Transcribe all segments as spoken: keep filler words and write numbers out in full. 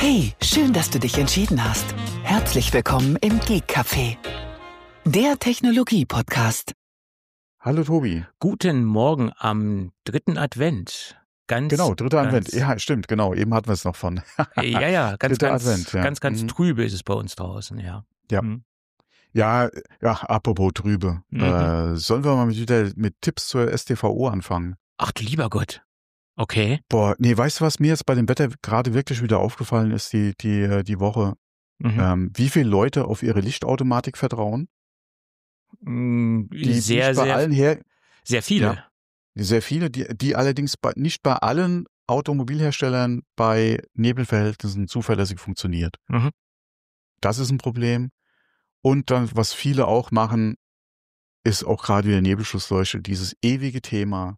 Hey, schön, dass du dich entschieden hast. Herzlich willkommen im Geek Café, der Technologie-Podcast. Hallo Tobi. Guten Morgen am dritten Advent. Ganz, genau, dritter ganz, Advent. Ja, stimmt, genau. Eben hatten wir es noch von. ja, ja, ganz, Dritter ganz, Advent, ja. ganz, ganz Mhm. trübe ist es bei uns draußen, ja. Ja. Mhm. Ja, ja, apropos trübe. Mhm. Äh, sollen wir mal mit, wieder mit Tipps zur S T V O anfangen? Ach du lieber Gott. Okay. Boah, nee, weißt du, was mir jetzt bei dem Wetter gerade wirklich wieder aufgefallen ist, die, die, die Woche? Mhm. Ähm, wie viele Leute auf ihre Lichtautomatik vertrauen? Mm, Die sehr, nicht bei sehr, allen her, sehr viele. Ja. sehr viele, die, die allerdings bei, nicht bei allen Automobilherstellern bei Nebelverhältnissen zuverlässig funktioniert. Mhm. Das ist ein Problem. Und dann, was viele auch machen, ist auch gerade wieder Nebelschussleuchte, dieses ewige Thema.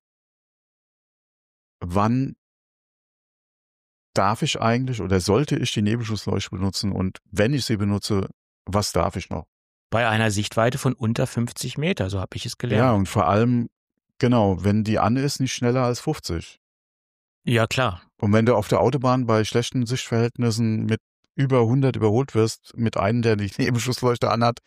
Wann darf ich eigentlich oder sollte ich die Nebelschussleuchte benutzen? Und wenn ich sie benutze, was darf ich noch? Bei einer Sichtweite von unter fünfzig Meter, so habe ich es Ja, gelernt. und vor allem, genau, wenn die an ist, nicht schneller als fünfzig. Ja, klar. Und wenn du auf der Autobahn bei schlechten Sichtverhältnissen mit über hundert überholt wirst, mit einem, der die Nebelschussleuchte anhat,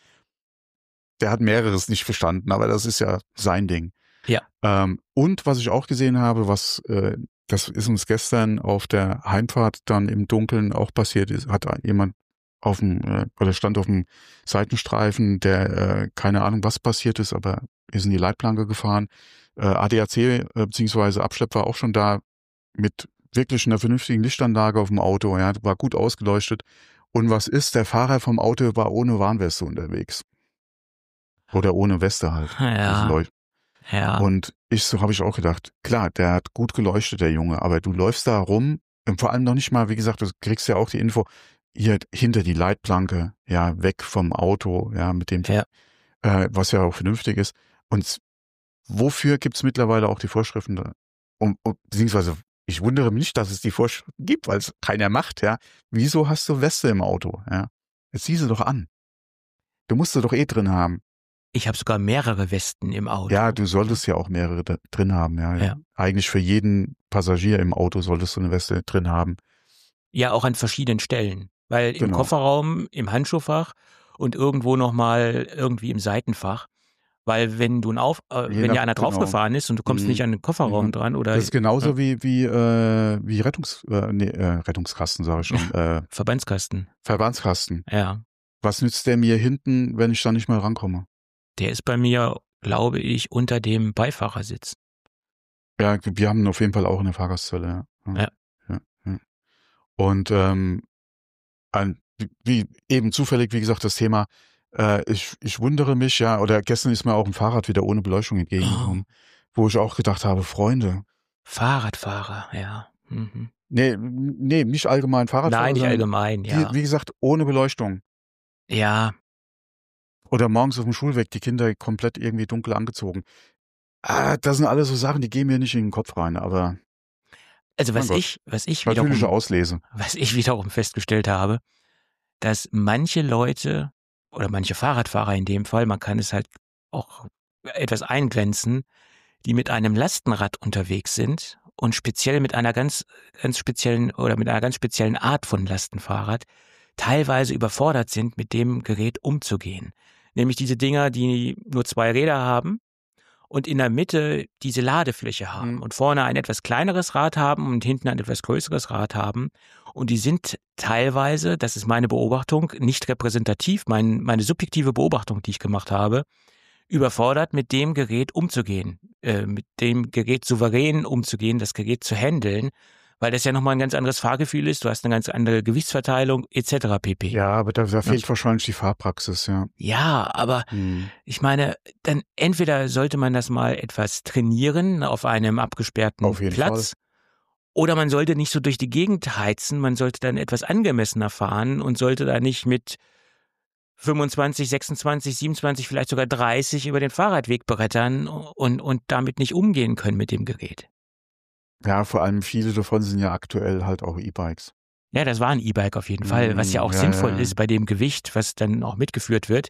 der hat mehreres nicht verstanden, aber das ist ja sein Ding. Ja. Ähm, und was ich auch gesehen habe, was äh, das ist uns gestern auf der Heimfahrt dann im Dunkeln auch passiert ist, hat jemand auf dem äh, oder stand auf dem Seitenstreifen, der äh, keine Ahnung, was passiert ist, aber ist in die Leitplanke gefahren. Äh, A D A C äh, beziehungsweise Abschlepp war auch schon da mit wirklich einer vernünftigen Lichtanlage auf dem Auto. Ja, war gut ausgeleuchtet. Und was ist? Der Fahrer vom Auto war ohne Warnweste unterwegs. Oder ohne Weste halt. Ja. Leuch- Ja. Und ich so habe ich auch gedacht, klar, der hat gut geleuchtet, der Junge, aber du läufst da rum und vor allem noch nicht mal, wie gesagt, du kriegst ja auch die Info, hier hinter die Leitplanke, ja, weg vom Auto, ja, mit dem, Ja. äh, was ja auch vernünftig ist. Und wofür gibt's mittlerweile auch die Vorschriften da? Und, und beziehungsweise, ich wundere mich nicht, dass es die Vorschriften gibt, weil es keiner macht, ja. Wieso hast du Weste im Auto, ja? Jetzt zieh sie doch an. Du musst sie doch eh drin haben. Ich habe sogar mehrere Westen im Auto. Ja, du solltest ja auch mehrere da drin haben, ja. Ja. Eigentlich für jeden Passagier im Auto solltest du eine Weste drin haben. Ja, auch an verschiedenen Stellen. Weil im Genau. Kofferraum, im Handschuhfach und irgendwo nochmal irgendwie im Seitenfach. Weil wenn du ein Auf, äh, Je wenn nach- ja einer genau. draufgefahren ist und du kommst Mhm. nicht an den Kofferraum Mhm. dran oder Das ist genauso ja, wie, wie, äh, wie Rettungs, äh, nee, äh, Rettungskasten, sage ich schon, äh, Verbandskasten. Verbandskasten. Ja. Was nützt der mir hinten, wenn ich da nicht mal rankomme? Der ist bei mir, glaube ich, unter dem Beifahrersitz. Ja, wir haben ihn auf jeden Fall auch in der Fahrgastzelle, ja. Ja. ja, ja. Und ähm, ein, wie, wie eben zufällig, wie gesagt, das Thema, äh, ich, ich wundere mich, ja, oder gestern ist mir auch ein Fahrrad wieder ohne Beleuchtung entgegengekommen, wo ich auch gedacht habe, Freunde, Fahrradfahrer, ja. Mhm. nee, nee, nicht allgemein Fahrradfahrer, Nein, nicht sondern allgemein, die, ja. wie gesagt, ohne Beleuchtung. Ja, Oder morgens auf dem Schulweg, die Kinder komplett irgendwie dunkel angezogen. Ah, das sind alles so Sachen, die gehen mir nicht in den Kopf rein, aber also Mein was Gott. ich, was ich natürliche wiederum, Auslese. was ich wiederum festgestellt habe, dass manche Leute oder manche Fahrradfahrer in dem Fall, man kann es halt auch etwas eingrenzen, die mit einem Lastenrad unterwegs sind und speziell mit einer ganz, ganz speziellen oder mit einer ganz speziellen Art von Lastenfahrrad teilweise überfordert sind, mit dem Gerät umzugehen. Nämlich diese Dinger, die nur zwei Räder haben und in der Mitte diese Ladefläche haben Mhm. und vorne ein etwas kleineres Rad haben und hinten ein etwas größeres Rad haben. Und die sind teilweise, das ist meine Beobachtung, nicht repräsentativ, mein, meine subjektive Beobachtung, die ich gemacht habe, überfordert, mit dem Gerät umzugehen, äh, mit dem Gerät souverän umzugehen, das Gerät zu handeln, weil das ja nochmal ein ganz anderes Fahrgefühl ist, du hast eine ganz andere Gewichtsverteilung et cetera pp. Ja, aber da, da fehlt wahrscheinlich die Fahrpraxis, ja. Ja, aber Hm. ich meine, dann entweder sollte man das mal etwas trainieren auf einem abgesperrten Auf jeden Platz oder man sollte nicht so durch die Gegend heizen, man sollte dann etwas angemessener fahren und sollte da nicht mit fünfundzwanzig, sechsundzwanzig, siebenundzwanzig, vielleicht sogar dreißig über den Fahrradweg brettern und, und damit nicht umgehen können mit dem Gerät. Ja, vor allem viele davon sind ja aktuell halt auch E-Bikes. Ja, das war ein E-Bike auf jeden Fall, was ja auch Ja, sinnvoll ja. ist bei dem Gewicht, was dann auch mitgeführt wird.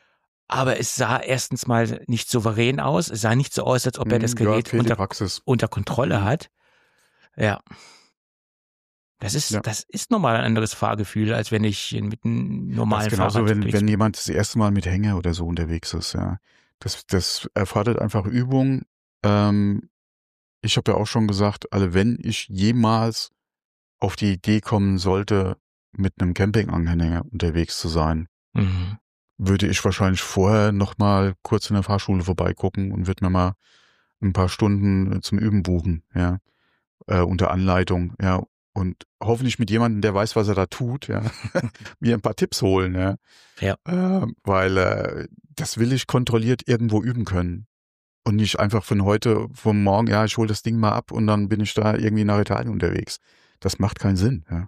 Aber es sah erstens mal nicht souverän aus. Es sah nicht so aus, als ob er das Hm, ja, Gerät fehlt die unter, Praxis. unter Kontrolle Mhm. hat. Ja. Das ist, Ja. das ist nochmal ein anderes Fahrgefühl, als wenn ich mit einem normalen Das ist genauso, Fahrrad wenn, unterwegs wenn bin. jemand das erste Mal mit Hänger oder so unterwegs ist, ja. Das, das erfordert einfach Übung. Ähm, ich habe ja auch schon gesagt, also wenn ich jemals auf die Idee kommen sollte, mit einem Campinganhänger unterwegs zu sein, Mhm. würde ich wahrscheinlich vorher noch mal kurz in der Fahrschule vorbeigucken und würde mir mal ein paar Stunden zum Üben buchen, ja, äh, unter Anleitung, ja, und hoffentlich mit jemandem, der weiß, was er da tut, ja, mir ein paar Tipps holen, ja, Ja. äh, weil äh, das will ich kontrolliert irgendwo üben können und nicht einfach von heute, vom Morgen, ja, ich hole das Ding mal ab und dann bin ich da irgendwie nach Italien unterwegs. Das macht keinen Sinn, ja.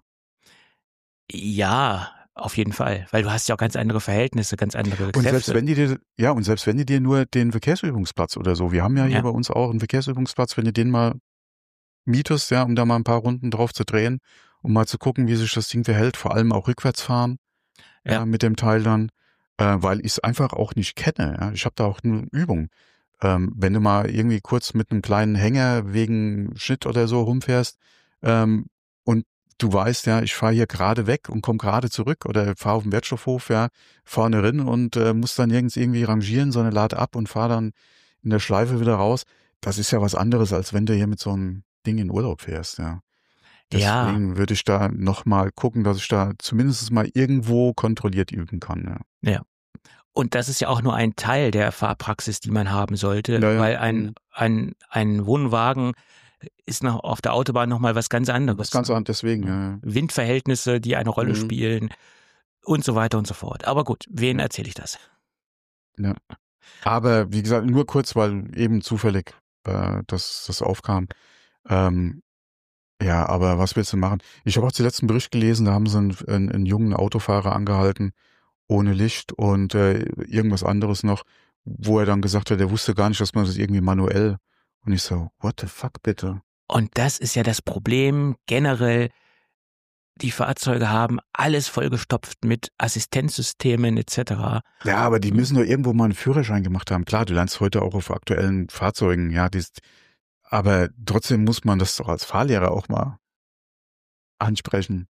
Ja, auf jeden Fall, weil du hast ja auch ganz andere Verhältnisse, ganz andere Und selbst Kräfte. wenn die dir, ja, und selbst wenn die dir nur den Verkehrsübungsplatz oder so, wir haben ja hier Ja. bei uns auch einen Verkehrsübungsplatz, wenn du den mal mietest, ja, um da mal ein paar Runden drauf zu drehen, um mal zu gucken, wie sich das Ding verhält, vor allem auch rückwärts fahren, Ja. äh, mit dem Teil dann, äh, weil ich es einfach auch nicht kenne, ja. Ich habe da auch eine Übung. Ähm, wenn du mal irgendwie kurz mit einem kleinen Hänger wegen Schnitt oder so rumfährst, ähm, und du weißt, ja, ich fahre hier gerade weg und komme gerade zurück oder fahre auf den Wertstoffhof, ja, vorne rein und äh, muss dann nirgends irgendwie rangieren, sondern lade ab und fahre dann in der Schleife wieder raus. Das ist ja was anderes, als wenn du hier mit so einem Ding in Urlaub fährst, ja. Ja, Deswegen würde ich da nochmal gucken, dass ich da zumindest mal irgendwo kontrolliert üben kann, ja. ja. Und das ist ja auch nur ein Teil der Fahrpraxis, die man haben sollte, Naja, weil ein, mhm. ein, ein Wohnwagen ist noch auf der Autobahn nochmal was ganz anderes. was ganz anderes, deswegen, ja. Windverhältnisse, die eine Rolle Mhm. spielen und so weiter und so fort. Aber gut, wen erzähle ich das? Ja. Aber wie gesagt, nur kurz, weil eben zufällig äh, das, das aufkam. Ähm, ja, aber was willst du machen? Ich habe auch den letzten Bericht gelesen, da haben sie einen, einen, einen jungen Autofahrer angehalten, ohne Licht und äh, irgendwas anderes noch, wo er dann gesagt hat, er wusste gar nicht, dass man das irgendwie manuell. Und ich so, what the fuck, bitte? Und das ist ja das Problem generell. Die Fahrzeuge haben alles vollgestopft mit Assistenzsystemen et cetera. Ja, aber die müssen doch irgendwo mal einen Führerschein gemacht haben. Klar, du lernst heute auch auf aktuellen Fahrzeugen, ja, die, aber trotzdem muss man das doch als Fahrlehrer auch mal ansprechen.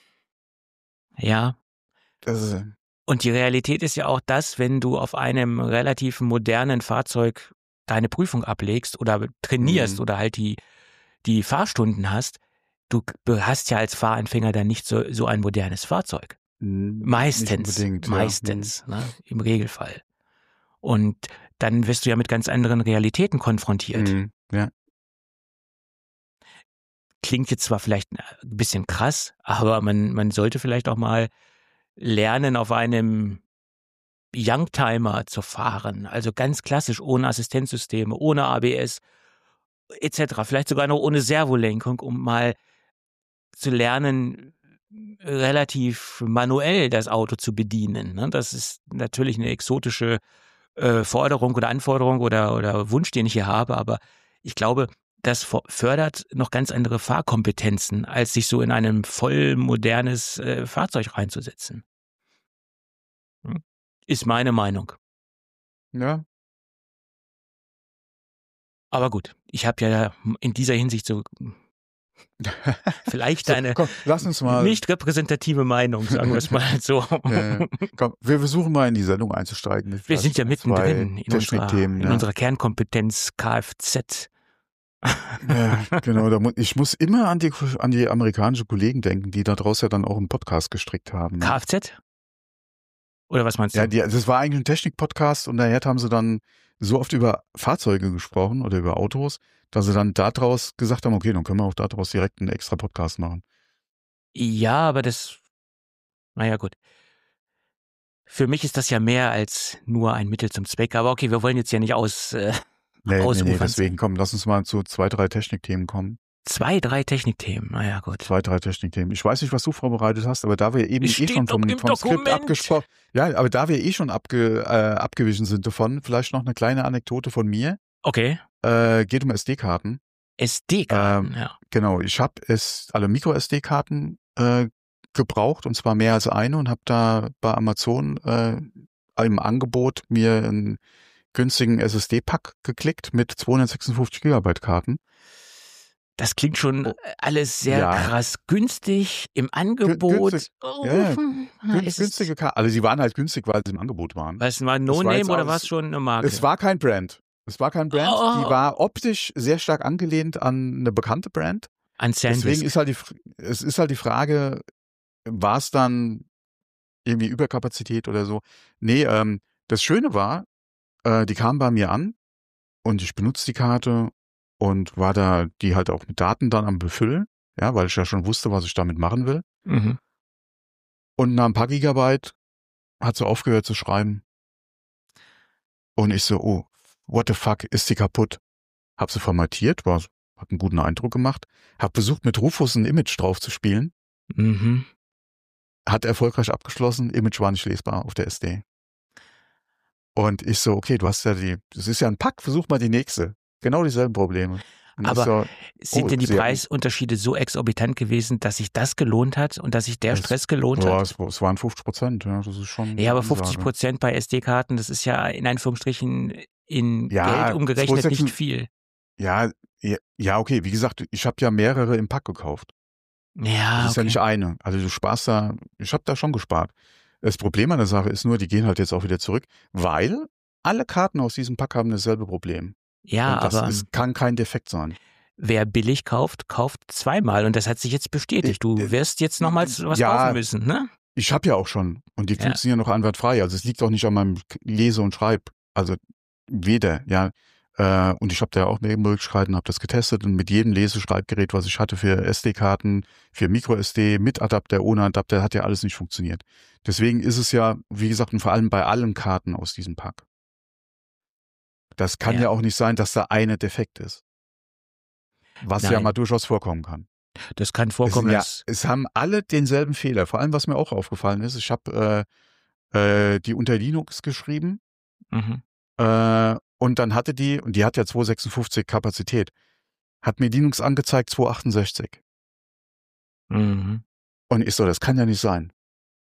Ja. Das ist, Und die Realität ist ja auch das, wenn du auf einem relativ modernen Fahrzeug deine Prüfung ablegst oder trainierst Mhm. oder halt die, die Fahrstunden hast, du hast ja als Fahranfänger dann nicht so, so ein modernes Fahrzeug. Nicht Meistens, unbedingt, ja. meistens, ne, im Regelfall. Und dann wirst du ja mit ganz anderen Realitäten konfrontiert. Mhm. Ja. Klingt jetzt zwar vielleicht ein bisschen krass, aber man, man sollte vielleicht auch mal lernen, auf einem Youngtimer zu fahren. Also ganz klassisch, ohne Assistenzsysteme, ohne A B S et cetera. Vielleicht sogar noch ohne Servolenkung, um mal zu lernen, relativ manuell das Auto zu bedienen. Ne? Das ist natürlich eine exotische äh, Forderung oder Anforderung oder, oder Wunsch, den ich hier habe, aber ich glaube, das fördert noch ganz andere Fahrkompetenzen, als sich so in einem voll modernes äh, Fahrzeug reinzusetzen. Hm? Ist meine Meinung. Ja. Aber gut, ich habe ja in dieser Hinsicht so vielleicht So, eine komm, lass uns mal. nicht repräsentative Meinung, sagen wir es mal so. Äh, komm, wir versuchen mal in die Sendung einzusteigen. Mit Wir sind ja mittendrin in unserer, Technikthemen, in ja. unserer Kernkompetenz Kfz. Ja, genau. Da mu ich muss immer an die, an die amerikanischen Kollegen denken, die da draußen ja dann auch einen Podcast gestrickt haben. Ne? Kfz? Oder was meinst du? Ja, die, das war eigentlich ein Technik-Podcast und daher haben sie dann so oft über Fahrzeuge gesprochen oder über Autos, dass sie dann daraus gesagt haben, okay, dann können wir auch daraus direkt einen extra Podcast machen. Ja, aber das, naja gut. Für mich ist das ja mehr als nur ein Mittel zum Zweck. Aber okay, wir wollen jetzt ja nicht aus äh, Nee, nee, nee, ausufern. deswegen, komm, lass uns mal zu zwei, drei Technikthemen kommen. Zwei, drei Technikthemen, naja gut. Zwei, drei Technikthemen. Ich weiß nicht, was du vorbereitet hast, aber da wir eben Es eh steht schon doch vom, im vom Skript Dokument. abgesprochen, ja, aber da wir eh schon abge, äh, abgewichen sind davon, vielleicht noch eine kleine Anekdote von mir. Okay. Äh, geht um S D-Karten. S D-Karten, Ähm, ja. Genau, ich habe es alle Micro-S D-Karten äh, gebraucht und zwar mehr als eine und habe da bei Amazon äh, im Angebot mir einen günstigen S S D-Pack geklickt mit zweihundertsechsundfünfzig Gigabyte Karten. Das klingt schon Oh, alles sehr ja. krass günstig im Angebot. günstig, Oh, ja, hm, gün- ist es- günstige Karten. Also sie waren halt günstig, weil sie im Angebot waren. War es mal Das war No-Name jetzt oder aus- war es schon eine Marke? Es war kein Brand. Es war kein Brand. Oh. Die war optisch sehr stark angelehnt an eine bekannte Brand. An Deswegen Sandisk. ist halt die, F- es ist halt die Frage, war es dann irgendwie Überkapazität oder so? Nee, ähm, das Schöne war, äh, die kamen bei mir an und ich benutze die Karte und war da die halt auch mit Daten dann am Befüllen, ja, weil ich ja schon wusste, was ich damit machen will. Mhm. Und nach ein paar Gigabyte hat sie aufgehört zu schreiben. Und ich so, oh, what the fuck, ist die kaputt? Hab sie formatiert, war, hat einen guten Eindruck gemacht. Hab versucht, mit Rufus ein Image drauf zu spielen. Mhm. Hat erfolgreich abgeschlossen, Image war nicht lesbar auf der S D. Und ich so, okay, du hast ja die, das ist ja ein Pack, versuch mal die nächste. Genau dieselben Probleme. Und Aber ich so, Sind oh, denn die sehr gut. Preisunterschiede so exorbitant gewesen, dass sich das gelohnt hat und dass sich der Es- Stress gelohnt ja, hat? es, es waren fünfzig Prozent, ja, das ist schon. Ja, aber eine fünfzig Ansage. Prozent bei S D-Karten, das ist ja in Anführungsstrichen in Ja, Geld umgerechnet zweihundertsechsundsiebzig nicht viel. Ja, ja, ja, okay, wie gesagt, ich habe ja mehrere im Pack gekauft. Ja, Das ist ja okay. nicht eine. Also du sparst da, ich habe da schon gespart. Das Problem an der Sache ist nur, die gehen halt jetzt auch wieder zurück, weil alle Karten aus diesem Pack haben dasselbe Problem. Ja, Und das aber ist, kann kein Defekt sein. wer billig kauft, kauft zweimal und das hat sich jetzt bestätigt. Du Ich- wirst jetzt nochmals was ja, kaufen müssen, ne? Ich habe ja auch schon und die Ja. funktionieren noch einwandfrei. Also es liegt auch nicht an meinem Lese- und Schreib. Also weder, ja. Äh, und ich habe da auch mehrere Möglichkeiten, habe das getestet und mit jedem Leseschreibgerät, was ich hatte für S D-Karten, für Micro-S D, mit Adapter, ohne Adapter, hat ja alles nicht funktioniert. Deswegen ist es ja, wie gesagt, und vor allem bei allen Karten aus diesem Pack. Das kann Ja. ja, auch nicht sein, dass da eine defekt ist. Was ja Nein. mal durchaus vorkommen kann. Das kann Es, vorkommen, sind ja, dass es haben alle denselben Fehler. Vor allem, was mir auch aufgefallen ist, ich habe äh, äh, die unter Linux geschrieben mhm. äh, und dann hatte die, und die hat ja zweihundertsechsundfünfzig Kapazität, hat mir Linux angezeigt zweihundertachtundsechzig. Mhm. Und ich so, das kann ja nicht sein.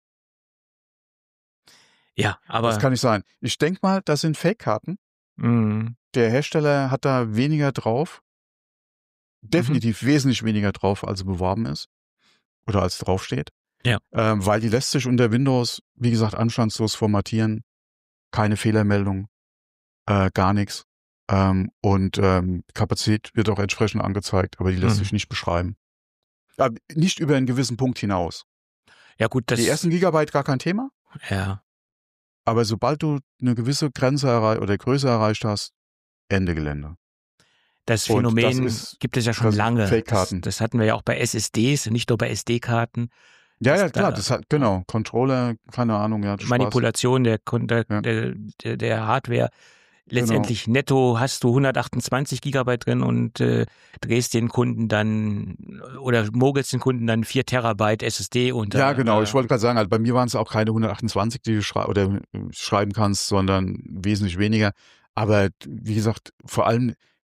Ja, aber Das kann nicht sein. Ich denk mal, das sind Fake-Karten. mhm. Der Hersteller hat da weniger drauf. Definitiv wesentlich weniger drauf, als beworben ist. Oder als draufsteht. Ja. Ähm, weil die lässt sich unter Windows, wie gesagt, anstandslos formatieren. Keine Fehlermeldung. Äh, gar nichts. Ähm, und ähm, Kapazität wird auch entsprechend angezeigt, aber die lässt Mhm. sich nicht beschreiben. Aber nicht über einen gewissen Punkt hinaus. ja gut, das Die ersten Gigabyte gar kein Thema. ja. Aber sobald du eine gewisse Grenze erreicht oder Größe erreicht hast, Ende Gelände. Das Und Phänomen das ist- gibt es ja schon das sind lange. Das, Fake-Karten. das hatten wir ja auch bei S S Ds, nicht nur bei S D-Karten. Ja, Das ja, klar, da- das hat, genau, Controller, keine Ahnung, ja, Spaß. Manipulation der, Kun- der, Ja. der, der, der Hardware. Letztendlich netto hast du hundertachtundzwanzig Gigabyte drin und äh, drehst den Kunden dann oder mogelst den Kunden dann vier Terabyte S S D unter. Ja, genau, Äh, ich wollte gerade sagen, also bei mir waren es auch keine hundertachtundzwanzig, die du schrei oder äh, schreiben kannst, sondern wesentlich weniger. Aber wie gesagt, vor allem,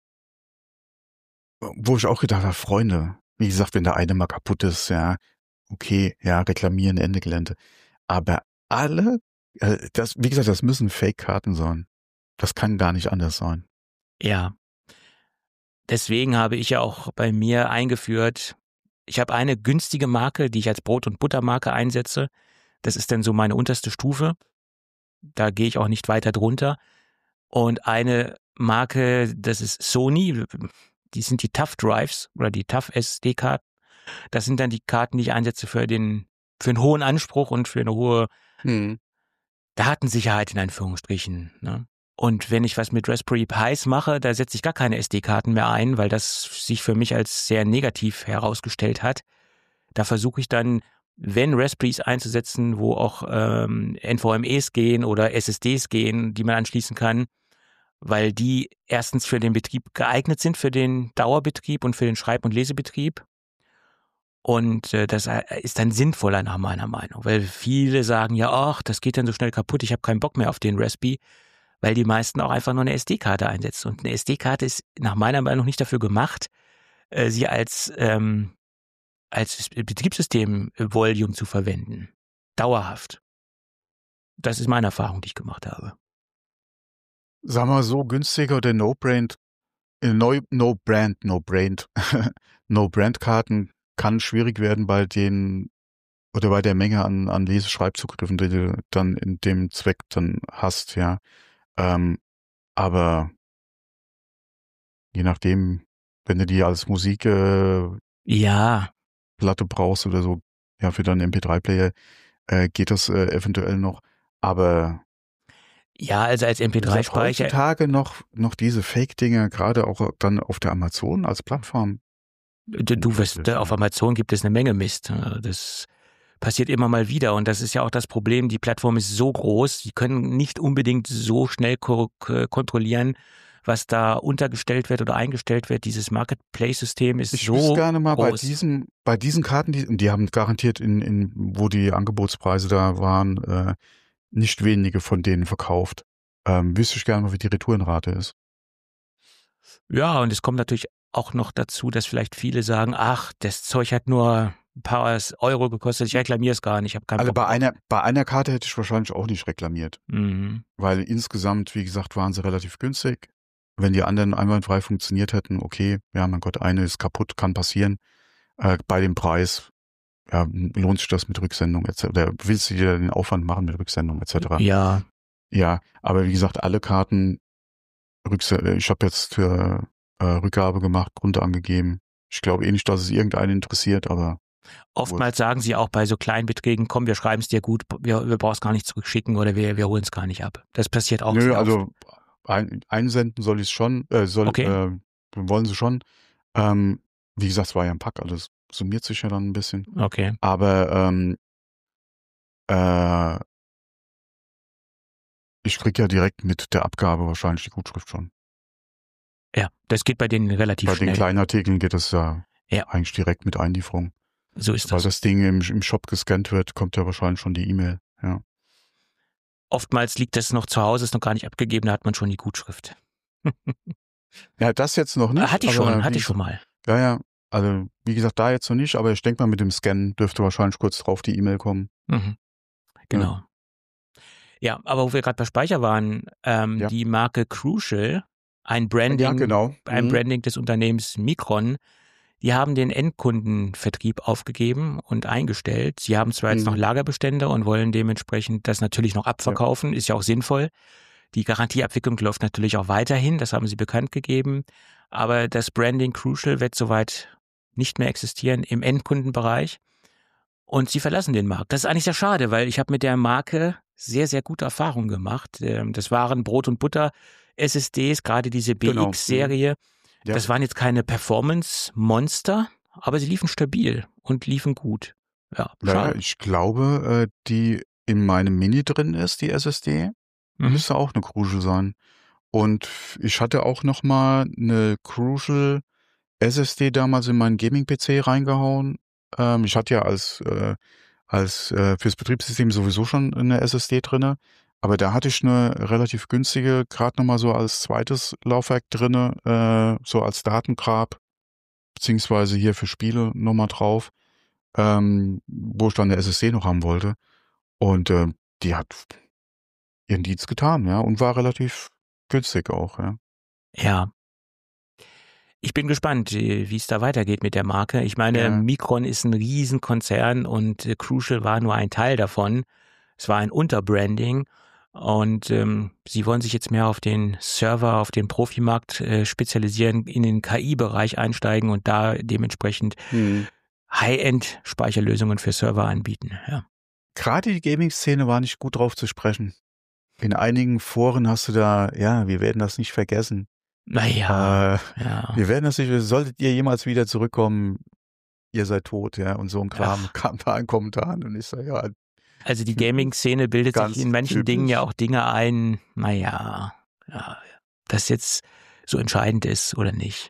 wo ich auch gedacht habe, Freunde, wie gesagt, wenn der eine mal kaputt ist, ja, okay, ja, reklamieren, Ende Gelände. Aber alle, äh, das, wie gesagt, das müssen Fake-Karten sein. Das kann gar nicht anders sein. Ja. Deswegen habe ich ja auch bei mir eingeführt, ich habe eine günstige Marke, die ich als Brot- und Buttermarke einsetze. Das ist dann so meine unterste Stufe. Da gehe ich auch nicht weiter drunter. Und eine Marke, das ist Sony, die sind die Tough Drives oder die Tough S D-Karten. Das sind dann die Karten, die ich einsetze für den, für einen hohen Anspruch und für eine hohe Hm. Datensicherheit in Anführungsstrichen. Ne? Und wenn ich was mit Raspberry Pis mache, da setze ich gar keine S D-Karten mehr ein, weil das sich für mich als sehr negativ herausgestellt hat. Da versuche ich dann, wenn Raspberries einzusetzen, wo auch ähm, N V M Es gehen oder S S Ds gehen, die man anschließen kann, weil die erstens für den Betrieb geeignet sind, für den Dauerbetrieb und für den Schreib- und Lesebetrieb. Und äh, das ist dann sinnvoller nach meiner Meinung, weil viele sagen ja, ach, das geht dann so schnell kaputt, ich habe keinen Bock mehr auf den Raspberry, weil die meisten auch einfach nur eine S D-Karte einsetzen. Und eine S D-Karte ist nach meiner Meinung nicht dafür gemacht, äh, sie als, ähm, als Betriebssystem-Volume zu verwenden. Dauerhaft. Das ist meine Erfahrung, die ich gemacht habe. Sag mal so, günstiger oder No-Brain No, no Brand, no Brand. No Brand Karten kann schwierig werden bei den oder bei der Menge an, an Leseschreibzugriffen, die du dann in dem Zweck dann hast, ja. Ähm, aber je nachdem, wenn du die als Musik äh, Ja, Platte brauchst oder so, ja, für deinen M P drei Player äh, geht das äh, eventuell noch. Aber ja, also als wie gesagt, M P drei Speicher. heutzutage noch, noch diese Fake-Dinger, gerade auch dann auf der Amazon als Plattform. Du, du wirst, Unglaublich, auf ja. Amazon gibt es eine Menge Mist. Das passiert immer mal wieder und das ist ja auch das Problem. Die Plattform ist so groß, die können nicht unbedingt so schnell ko- k- kontrollieren, was da untergestellt wird oder eingestellt wird. Dieses Marketplace-System ist Ich so wüsste gerne mal bei groß. diesen, bei diesen Karten, die, die haben garantiert in, in, wo die Angebotspreise da waren, äh, nicht wenige von denen verkauft. Ähm, wüsste ich gerne mal, wie die Retourenrate ist. Ja, und es kommt natürlich auch noch dazu, dass vielleicht viele sagen, ach, das Zeug hat nur ein paar Euro gekostet, ich reklamiere es gar nicht, ich habe keinen Also Bock bei drauf. einer, bei einer Karte hätte ich wahrscheinlich auch nicht reklamiert. Mhm. Weil insgesamt, wie gesagt, waren sie relativ günstig. Wenn die anderen einwandfrei funktioniert hätten, okay, ja, mein Gott, eine ist kaputt, kann passieren. Äh, bei dem Preis, ja, lohnt sich das mit Rücksendung et cetera. Oder willst du dir den Aufwand machen mit Rücksendung et cetera? Ja, Ja, aber wie gesagt, alle Karten, Rückse- ich habe jetzt für äh, Rückgabe gemacht, Grund angegeben. Ich glaube eh nicht, dass es irgendeinen interessiert, aber oftmals sagen sie auch bei so kleinen Beträgen, komm, wir schreiben es dir gut, wir, wir brauchen es gar nicht zurückschicken oder wir, wir holen es gar nicht ab. Das passiert auch nö, sehr also oft. ein, einsenden soll ich es schon, äh, soll, Okay. äh, wollen sie schon. Ähm, wie gesagt, es war ja ein Pack, alles summiert sich ja dann ein bisschen. Okay. Aber ähm, äh, ich krieg ja direkt mit der Abgabe wahrscheinlich die Gutschrift schon. Ja, das geht bei denen relativ Bei schnell. den kleinen Artikeln geht das ja, Ja. eigentlich direkt mit Einlieferung. So ist Sobald das. das Ding im, im Shop gescannt wird, kommt ja wahrscheinlich schon die E-Mail. Ja. Oftmals liegt das noch zu Hause, ist noch gar nicht abgegeben, da hat man schon die Gutschrift. Ja, das jetzt noch nicht. Hatte ich aber schon, hatte wie ich schon mal. Ja, ja. Also, wie gesagt, da jetzt noch nicht, aber ich denke mal, mit dem Scan dürfte wahrscheinlich kurz drauf die E-Mail kommen. Mhm. Genau. Ja, aber wo wir gerade bei Speicher waren, ähm, Ja. die Marke Crucial, ein Branding, Ja, genau. ein Mhm. Branding des Unternehmens Micron, die haben den Endkundenvertrieb aufgegeben und eingestellt. Sie haben zwar jetzt Mhm. noch Lagerbestände und wollen dementsprechend das natürlich noch abverkaufen, ist ja auch sinnvoll. Die Garantieabwicklung läuft natürlich auch weiterhin, das haben sie bekannt gegeben. Aber das Branding Crucial wird soweit nicht mehr existieren im Endkundenbereich. Und sie verlassen den Markt. Das ist eigentlich sehr schade, weil ich habe mit der Marke sehr, sehr gute Erfahrungen gemacht. Ähm, Das waren Brot- und Butter-S S Ds, gerade diese Genau. B X-Serie. Ja. Das waren jetzt keine Performance-Monster, aber sie liefen stabil und liefen gut. Ja, Naja, schade. ich glaube, äh, die in meinem Mini drin ist, die S S D, Mhm. müsste auch eine Crucial sein. Und ich hatte auch noch mal eine Crucial S S D damals in meinen Gaming-P C reingehauen. Ähm, ich hatte ja als, äh, als äh, fürs Betriebssystem sowieso schon eine S S D drinne, aber da hatte ich eine relativ günstige, gerade noch mal so als zweites Laufwerk drinne, äh, so als Datengrab, beziehungsweise hier für Spiele noch mal drauf, ähm, wo ich dann eine S S D noch haben wollte. Und äh, die hat ihren Dienst getan, ja, und war relativ günstig auch, ja. Ja. Ich bin gespannt, äh, wie es da weitergeht mit der Marke. Ich meine, Ja. Micron ist ein Riesenkonzern und äh, Crucial war nur ein Teil davon. Es war ein Unterbranding und ähm, sie wollen sich jetzt mehr auf den Server, auf den Profimarkt äh, spezialisieren, in den K I-Bereich einsteigen und da dementsprechend Hm. High-End-Speicherlösungen für Server anbieten. Ja. Gerade die Gaming-Szene war nicht gut drauf zu sprechen. In einigen Foren hast du da, ja, wir werden das nicht vergessen. Naja, Äh, ja. wir werden das nicht, solltet ihr jemals wieder zurückkommen, ihr seid tot, ja, und so ein Kram Ach. kam da in Kommentaren und ich so, ja, Also die Gaming-Szene bildet Ganz sich in manchen typisch. Dingen ja auch Dinge ein, naja, ja, das jetzt so entscheidend ist oder nicht.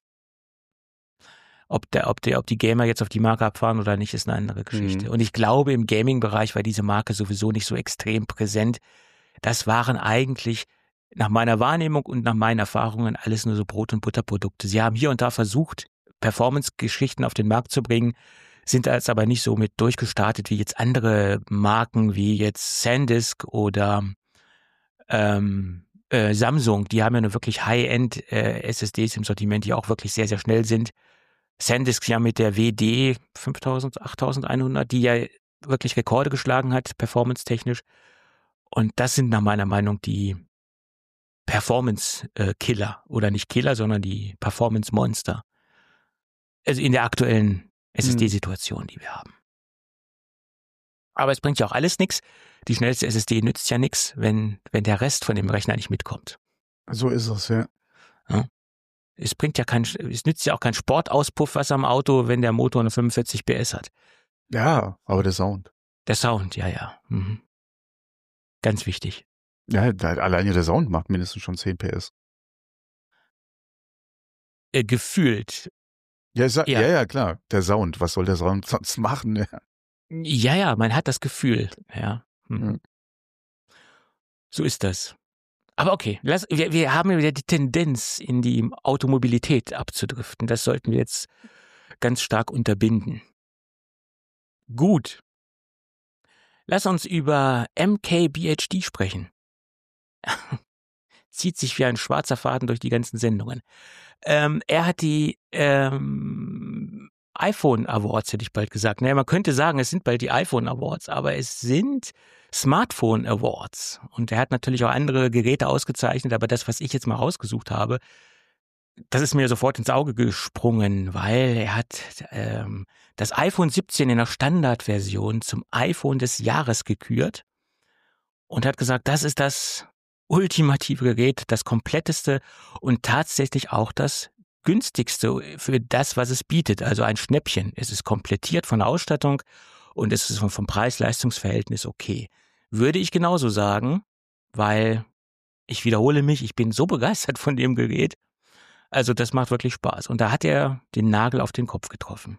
Ob, der, ob, der, ob die Gamer jetzt auf die Marke abfahren oder nicht, ist eine andere Geschichte. Hm. Und ich glaube, im Gaming-Bereich war diese Marke sowieso nicht so extrem präsent. Das waren eigentlich nach meiner Wahrnehmung und nach meinen Erfahrungen alles nur so Brot- und Butterprodukte. Sie haben hier und da versucht, Performance-Geschichten auf den Markt zu bringen, sind als aber nicht so mit durchgestartet wie jetzt andere Marken, wie jetzt SanDisk oder ähm, äh, Samsung, die haben ja nur wirklich High-End äh, S S Ds im Sortiment, die auch wirklich sehr, sehr schnell sind. SanDisk ja mit der W D fünftausend, achttausendeinhundert, die ja wirklich Rekorde geschlagen hat, performance-technisch. Und das sind nach meiner Meinung die Performance-Killer. Oder nicht Killer, sondern die Performance-Monster. Also in der aktuellen S S D-Situation, die wir haben. Aber es bringt ja auch alles nichts. Die schnellste S S D nützt ja nichts, wenn, wenn der Rest von dem Rechner nicht mitkommt. So ist es, ja. Ja. Es bringt ja kein, es nützt ja auch kein Sportauspuff, was am Auto, wenn der Motor eine fünfundvierzig P S hat. Ja, aber der Sound. Der Sound, ja, ja. Mhm. Ganz wichtig. Ja, alleine der Sound macht mindestens schon zehn P S. Äh, gefühlt. Ja, ja. Ja. ja, ja, klar. Der Sound, was soll der Sound sonst machen? Ja, ja, ja, man hat das Gefühl. Ja. Mhm. ja. So ist das. Aber okay, lass, wir, wir haben wieder die Tendenz, in die Automobilität abzudriften. Das sollten wir jetzt ganz stark unterbinden. Gut. Lass uns über M K B H D sprechen. Zieht sich wie ein schwarzer Faden durch die ganzen Sendungen. Ähm, er hat die ähm, iPhone Awards, hätte ich bald gesagt. Naja, man könnte sagen, es sind bald die iPhone Awards, aber es sind Smartphone Awards. Und er hat natürlich auch andere Geräte ausgezeichnet, aber das, was ich jetzt mal rausgesucht habe, das ist mir sofort ins Auge gesprungen, weil er hat ähm, das iPhone siebzehn in der Standardversion zum iPhone des Jahres gekürt und hat gesagt, das ist das ultimative Gerät, das kompletteste und tatsächlich auch das günstigste für das, was es bietet. Also ein Schnäppchen. Es ist komplettiert von der Ausstattung und es ist vom Preis-Leistungs-Verhältnis okay. Würde ich genauso sagen, weil ich wiederhole mich, ich bin so begeistert von dem Gerät. Also das macht wirklich Spaß. Und da hat er den Nagel auf den Kopf getroffen.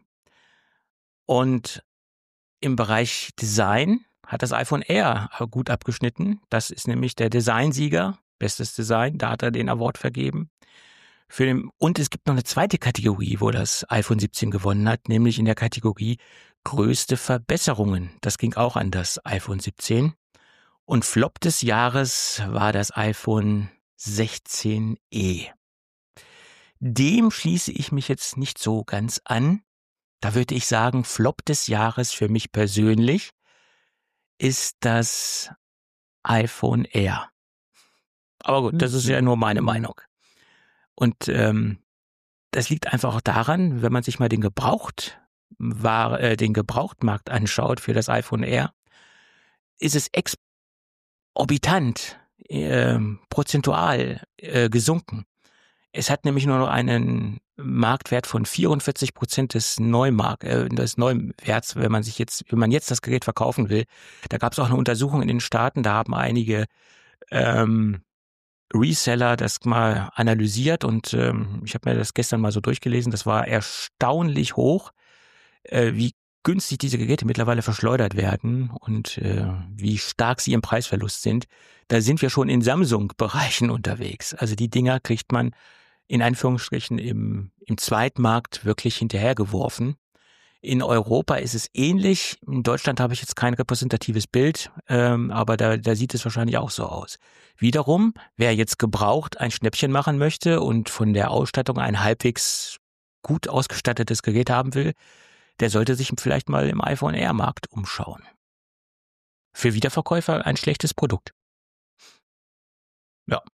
Und im Bereich Design hat das iPhone Air gut abgeschnitten. Das ist nämlich der Designsieger, bestes Design, da hat er den Award vergeben. Für den, und es gibt noch eine zweite Kategorie, wo das iPhone siebzehn gewonnen hat, nämlich in der Kategorie größte Verbesserungen. Das ging auch an das iPhone siebzehn. Und Flop des Jahres war das iPhone sechzehn e. Dem schließe ich mich jetzt nicht so ganz an. Da würde ich sagen, Flop des Jahres für mich persönlich ist das iPhone Air. Aber gut, das ist ja nur meine Meinung. Und ähm, das liegt einfach auch daran, wenn man sich mal den Gebraucht war, äh, den Gebrauchtmarkt anschaut für das iPhone Air, ist es exorbitant äh, prozentual äh, gesunken. Es hat nämlich nur noch einen Marktwert von vierundvierzig Prozent des Neumarkt, äh, des Neuwerts, wenn man sich jetzt, wenn man jetzt das Gerät verkaufen will. Da gab es auch eine Untersuchung in den Staaten, da haben einige ähm, Reseller das mal analysiert und ähm, ich habe mir das gestern mal so durchgelesen. Das war erstaunlich hoch, äh, wie günstig diese Geräte mittlerweile verschleudert werden und äh, wie stark sie im Preisverlust sind. Da sind wir schon in Samsung-Bereichen unterwegs. Also die Dinger kriegt man in Anführungsstrichen im, im Zweitmarkt wirklich hinterhergeworfen. In Europa ist es ähnlich. In Deutschland habe ich jetzt kein repräsentatives Bild, ähm, aber da, da sieht es wahrscheinlich auch so aus. Wiederum, wer jetzt gebraucht ein Schnäppchen machen möchte und von der Ausstattung ein halbwegs gut ausgestattetes Gerät haben will, der sollte sich vielleicht mal im iPhone Air-Markt umschauen. Für Wiederverkäufer ein schlechtes Produkt. Ja.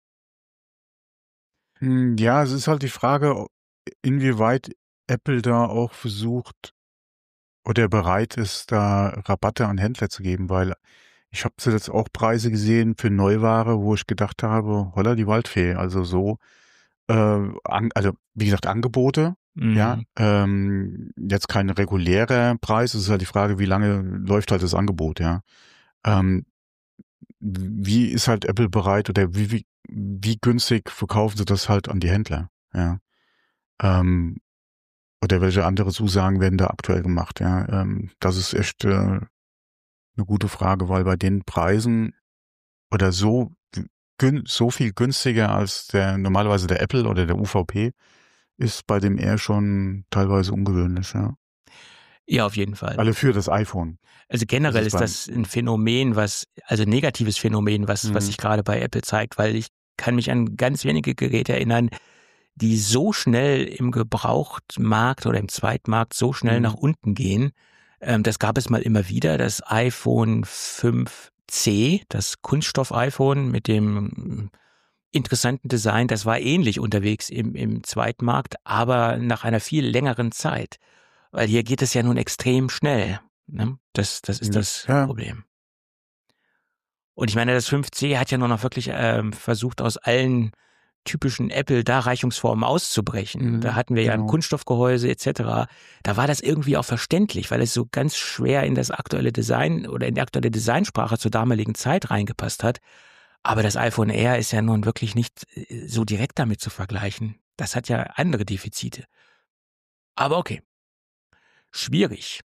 Ja, es ist halt die Frage, inwieweit Apple da auch versucht oder bereit ist, da Rabatte an Händler zu geben, weil ich habe zuletzt auch Preise gesehen für Neuware, wo ich gedacht habe, holla die Waldfee, also so, äh, an, also wie gesagt Angebote, mhm. ja, ähm, jetzt kein regulärer Preis, es ist halt die Frage, wie lange läuft halt das Angebot, ja. Ähm, wie ist halt Apple bereit oder wie, wie, wie günstig verkaufen sie das halt an die Händler, ja. Ähm, oder welche andere Zusagen werden da aktuell gemacht, ja. Ähm, das ist echt äh, eine gute Frage, weil bei den Preisen oder so gün, so viel günstiger als der normalerweise der Apple oder der U V P ist bei dem Air schon teilweise ungewöhnlich, ja. Ja, auf jeden Fall. Alle für das iPhone. Also generell das ist, ist das ein Phänomen, was, also ein negatives Phänomen, was, mhm. was sich gerade bei Apple zeigt, weil ich kann mich an ganz wenige Geräte erinnern, die so schnell im Gebrauchtmarkt oder im Zweitmarkt so schnell mhm. nach unten gehen. Ähm, das gab es mal immer wieder, das iPhone fünf C, das Kunststoff-iPhone mit dem interessanten Design, das war ähnlich unterwegs im, im Zweitmarkt, aber nach einer viel längeren Zeit. Weil hier geht es ja nun extrem schnell. Ne? Das, das ist das ja. Problem. Und ich meine, das fünf C hat ja nur noch wirklich ähm, versucht, aus allen typischen Apple-Darreichungsformen auszubrechen. Mhm, da hatten wir ja genau. ein Kunststoffgehäuse et cetera. Da war das irgendwie auch verständlich, weil es so ganz schwer in das aktuelle Design oder in die aktuelle Designsprache zur damaligen Zeit reingepasst hat. Aber das iPhone Air ist ja nun wirklich nicht so direkt damit zu vergleichen. Das hat ja andere Defizite. Aber okay. Schwierig.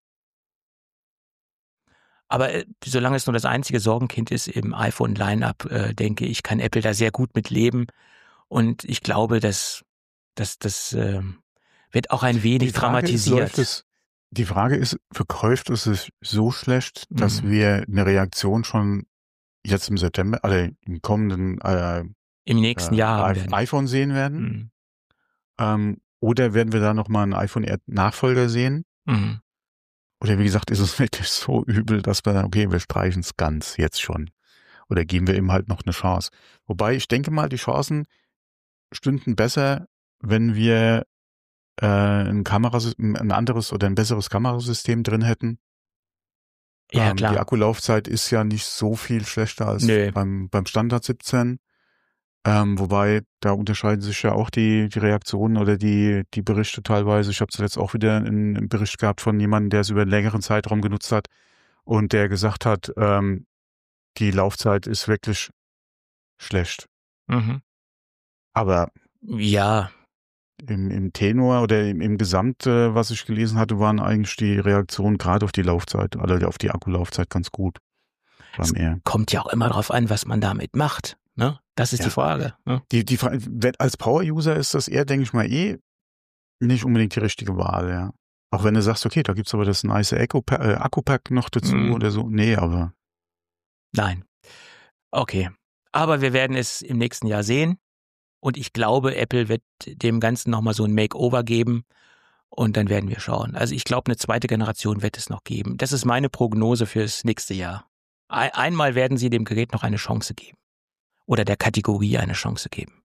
Aber äh, solange es nur das einzige Sorgenkind ist im iPhone-Line-Up, äh, denke ich, kann Apple da sehr gut mit leben. Und ich glaube, dass das das äh, wird auch ein wenig die dramatisiert. Ist, es, die Frage ist, verkauft es sich so schlecht, dass mhm. wir eine Reaktion schon jetzt im September, also im kommenden äh, im nächsten äh, Jahr haben iPhone sehen werden? Mhm. Ähm, oder werden wir da nochmal einen iPhone Air Nachfolger sehen? Mhm. Oder wie gesagt, ist es wirklich so übel, dass wir sagen, okay, wir streichen es ganz jetzt schon. Oder geben wir ihm halt noch eine Chance. Wobei ich denke mal, die Chancen stünden besser, wenn wir äh, ein Kameras ein anderes oder ein besseres Kamerasystem drin hätten. Ja, ähm, klar. Die Akkulaufzeit ist ja nicht so viel schlechter als Nö. beim beim Standard siebzehn. Ähm, wobei, da unterscheiden sich ja auch die die Reaktionen oder die die Berichte teilweise. Ich habe zuletzt auch wieder einen, einen Bericht gehabt von jemandem, der es über einen längeren Zeitraum genutzt hat und der gesagt hat, ähm, die Laufzeit ist wirklich schlecht. Mhm. Aber ja, im, im Tenor oder im, im Gesamt, äh, was ich gelesen hatte, waren eigentlich die Reaktionen gerade auf die Laufzeit, also auf die Akkulaufzeit ganz gut. Es kommt ja auch immer drauf an, was man damit macht. Ne? Das ist ja. die Frage. Ne? Die, die, als Power-User ist das eher, denke ich mal, eh nicht unbedingt die richtige Wahl, ja. Auch wenn du sagst, okay, da gibt's aber das nice Akku-Pack, äh, Akku-Pack noch dazu mhm. oder so. Nee, aber. Nein. Okay. Aber wir werden es im nächsten Jahr sehen. Und ich glaube, Apple wird dem Ganzen nochmal so ein Makeover geben. Und dann werden wir schauen. Also ich glaube, eine zweite Generation wird es noch geben. Das ist meine Prognose fürs nächste Jahr. Einmal werden sie dem Gerät noch eine Chance geben. Oder der Kategorie eine Chance geben.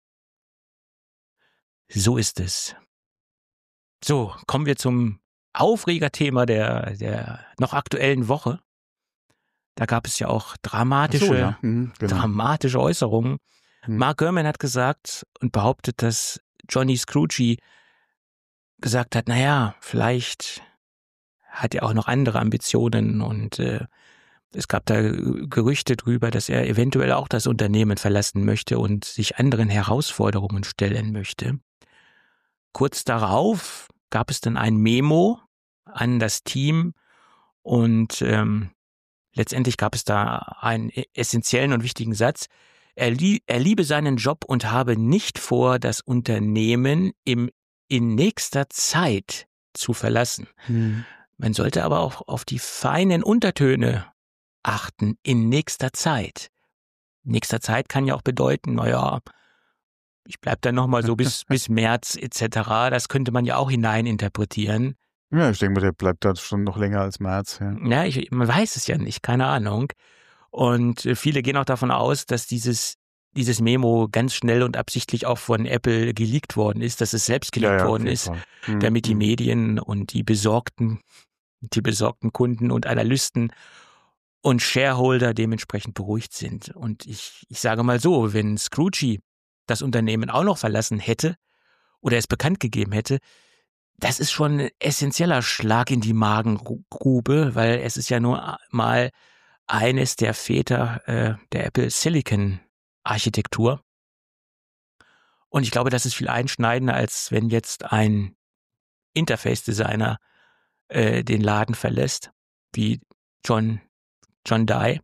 So ist es. So, kommen wir zum Aufregerthema der, der noch aktuellen Woche. Da gab es ja auch dramatische, so, ja. mhm, genau. dramatische Äußerungen. Mhm. Mark Gurman hat gesagt und behauptet, dass Johnny Scrooge gesagt hat, naja, vielleicht hat er auch noch andere Ambitionen und äh, es gab da Gerüchte drüber, dass er eventuell auch das Unternehmen verlassen möchte und sich anderen Herausforderungen stellen möchte. Kurz darauf gab es dann ein Memo an das Team und ähm, letztendlich gab es da einen essentiellen und wichtigen Satz. Er, lie- er liebe seinen Job und habe nicht vor, das Unternehmen im, in nächster Zeit zu verlassen. Hm. Man sollte aber auch auf die feinen Untertöne achten, in nächster Zeit. Nächster Zeit kann ja auch bedeuten, naja, ich bleib dann nochmal so bis, bis März et cetera. Das könnte man ja auch hineininterpretieren. Ja, ich denke mal, der bleibt da schon noch länger als März. Ja, ja ich, man weiß es ja nicht, keine Ahnung. Und viele gehen auch davon aus, dass dieses, dieses Memo ganz schnell und absichtlich auch von Apple geleakt worden ist, dass es selbst geleakt ja, ja, worden ist, mhm. damit die Medien und die besorgten, die besorgten Kunden und Analysten und Shareholder dementsprechend beruhigt sind. Und ich, ich sage mal so, wenn Scrooge das Unternehmen auch noch verlassen hätte oder es bekannt gegeben hätte, das ist schon ein essentieller Schlag in die Magengrube, weil es ist ja nur mal eines der Väter äh, der Apple Silicon Architektur. Und ich glaube, das ist viel einschneidender, als wenn jetzt ein Interface-Designer äh, den Laden verlässt, wie John, John Dye,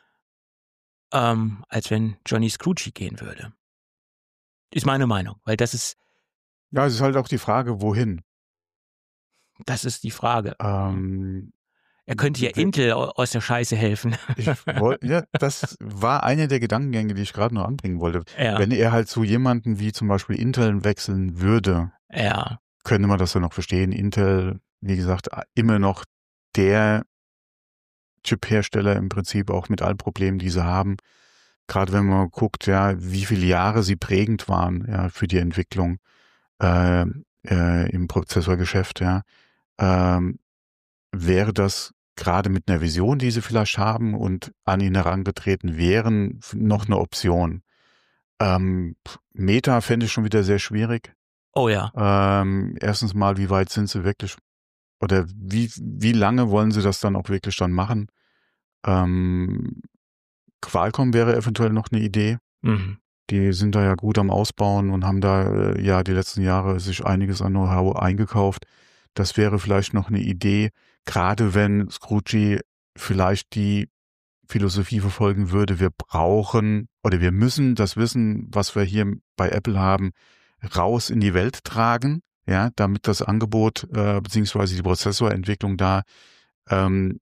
ähm, als wenn Johnny Scrooge gehen würde. Ist meine Meinung, weil das ist... Ja, es ist halt auch die Frage, wohin? Das ist die Frage. Ähm, Er könnte ja Intel aus der Scheiße helfen. Ich wollt, ja, das war eine der Gedankengänge, die ich gerade noch anbringen wollte. Ja. Wenn er halt zu jemanden wie zum Beispiel Intel wechseln würde, Ja. könnte man das ja noch verstehen. Intel, wie gesagt, immer noch der Chip-Hersteller im Prinzip, auch mit allen Problemen, die sie haben. Gerade wenn man guckt, ja, wie viele Jahre sie prägend waren, ja, für die Entwicklung äh, äh, im Prozessorgeschäft, ja, ähm, wäre das gerade mit einer Vision, die sie vielleicht haben und an ihn herangetreten wären, noch eine Option. Ähm, Meta fände ich schon wieder sehr schwierig. Oh ja. Ähm, erstens mal, wie weit sind sie wirklich oder wie, wie lange wollen sie das dann auch wirklich dann machen? Ähm, Qualcomm wäre eventuell noch eine Idee. Mhm. Die sind da ja gut am Ausbauen und haben da äh, ja die letzten Jahre sich einiges an Know-how eingekauft. Das wäre vielleicht noch eine Idee, gerade wenn Scrooge vielleicht die Philosophie verfolgen würde, wir brauchen oder wir müssen das Wissen, was wir hier bei Apple haben, raus in die Welt tragen, ja, damit das Angebot äh, beziehungsweise die Prozessorentwicklung da ähm,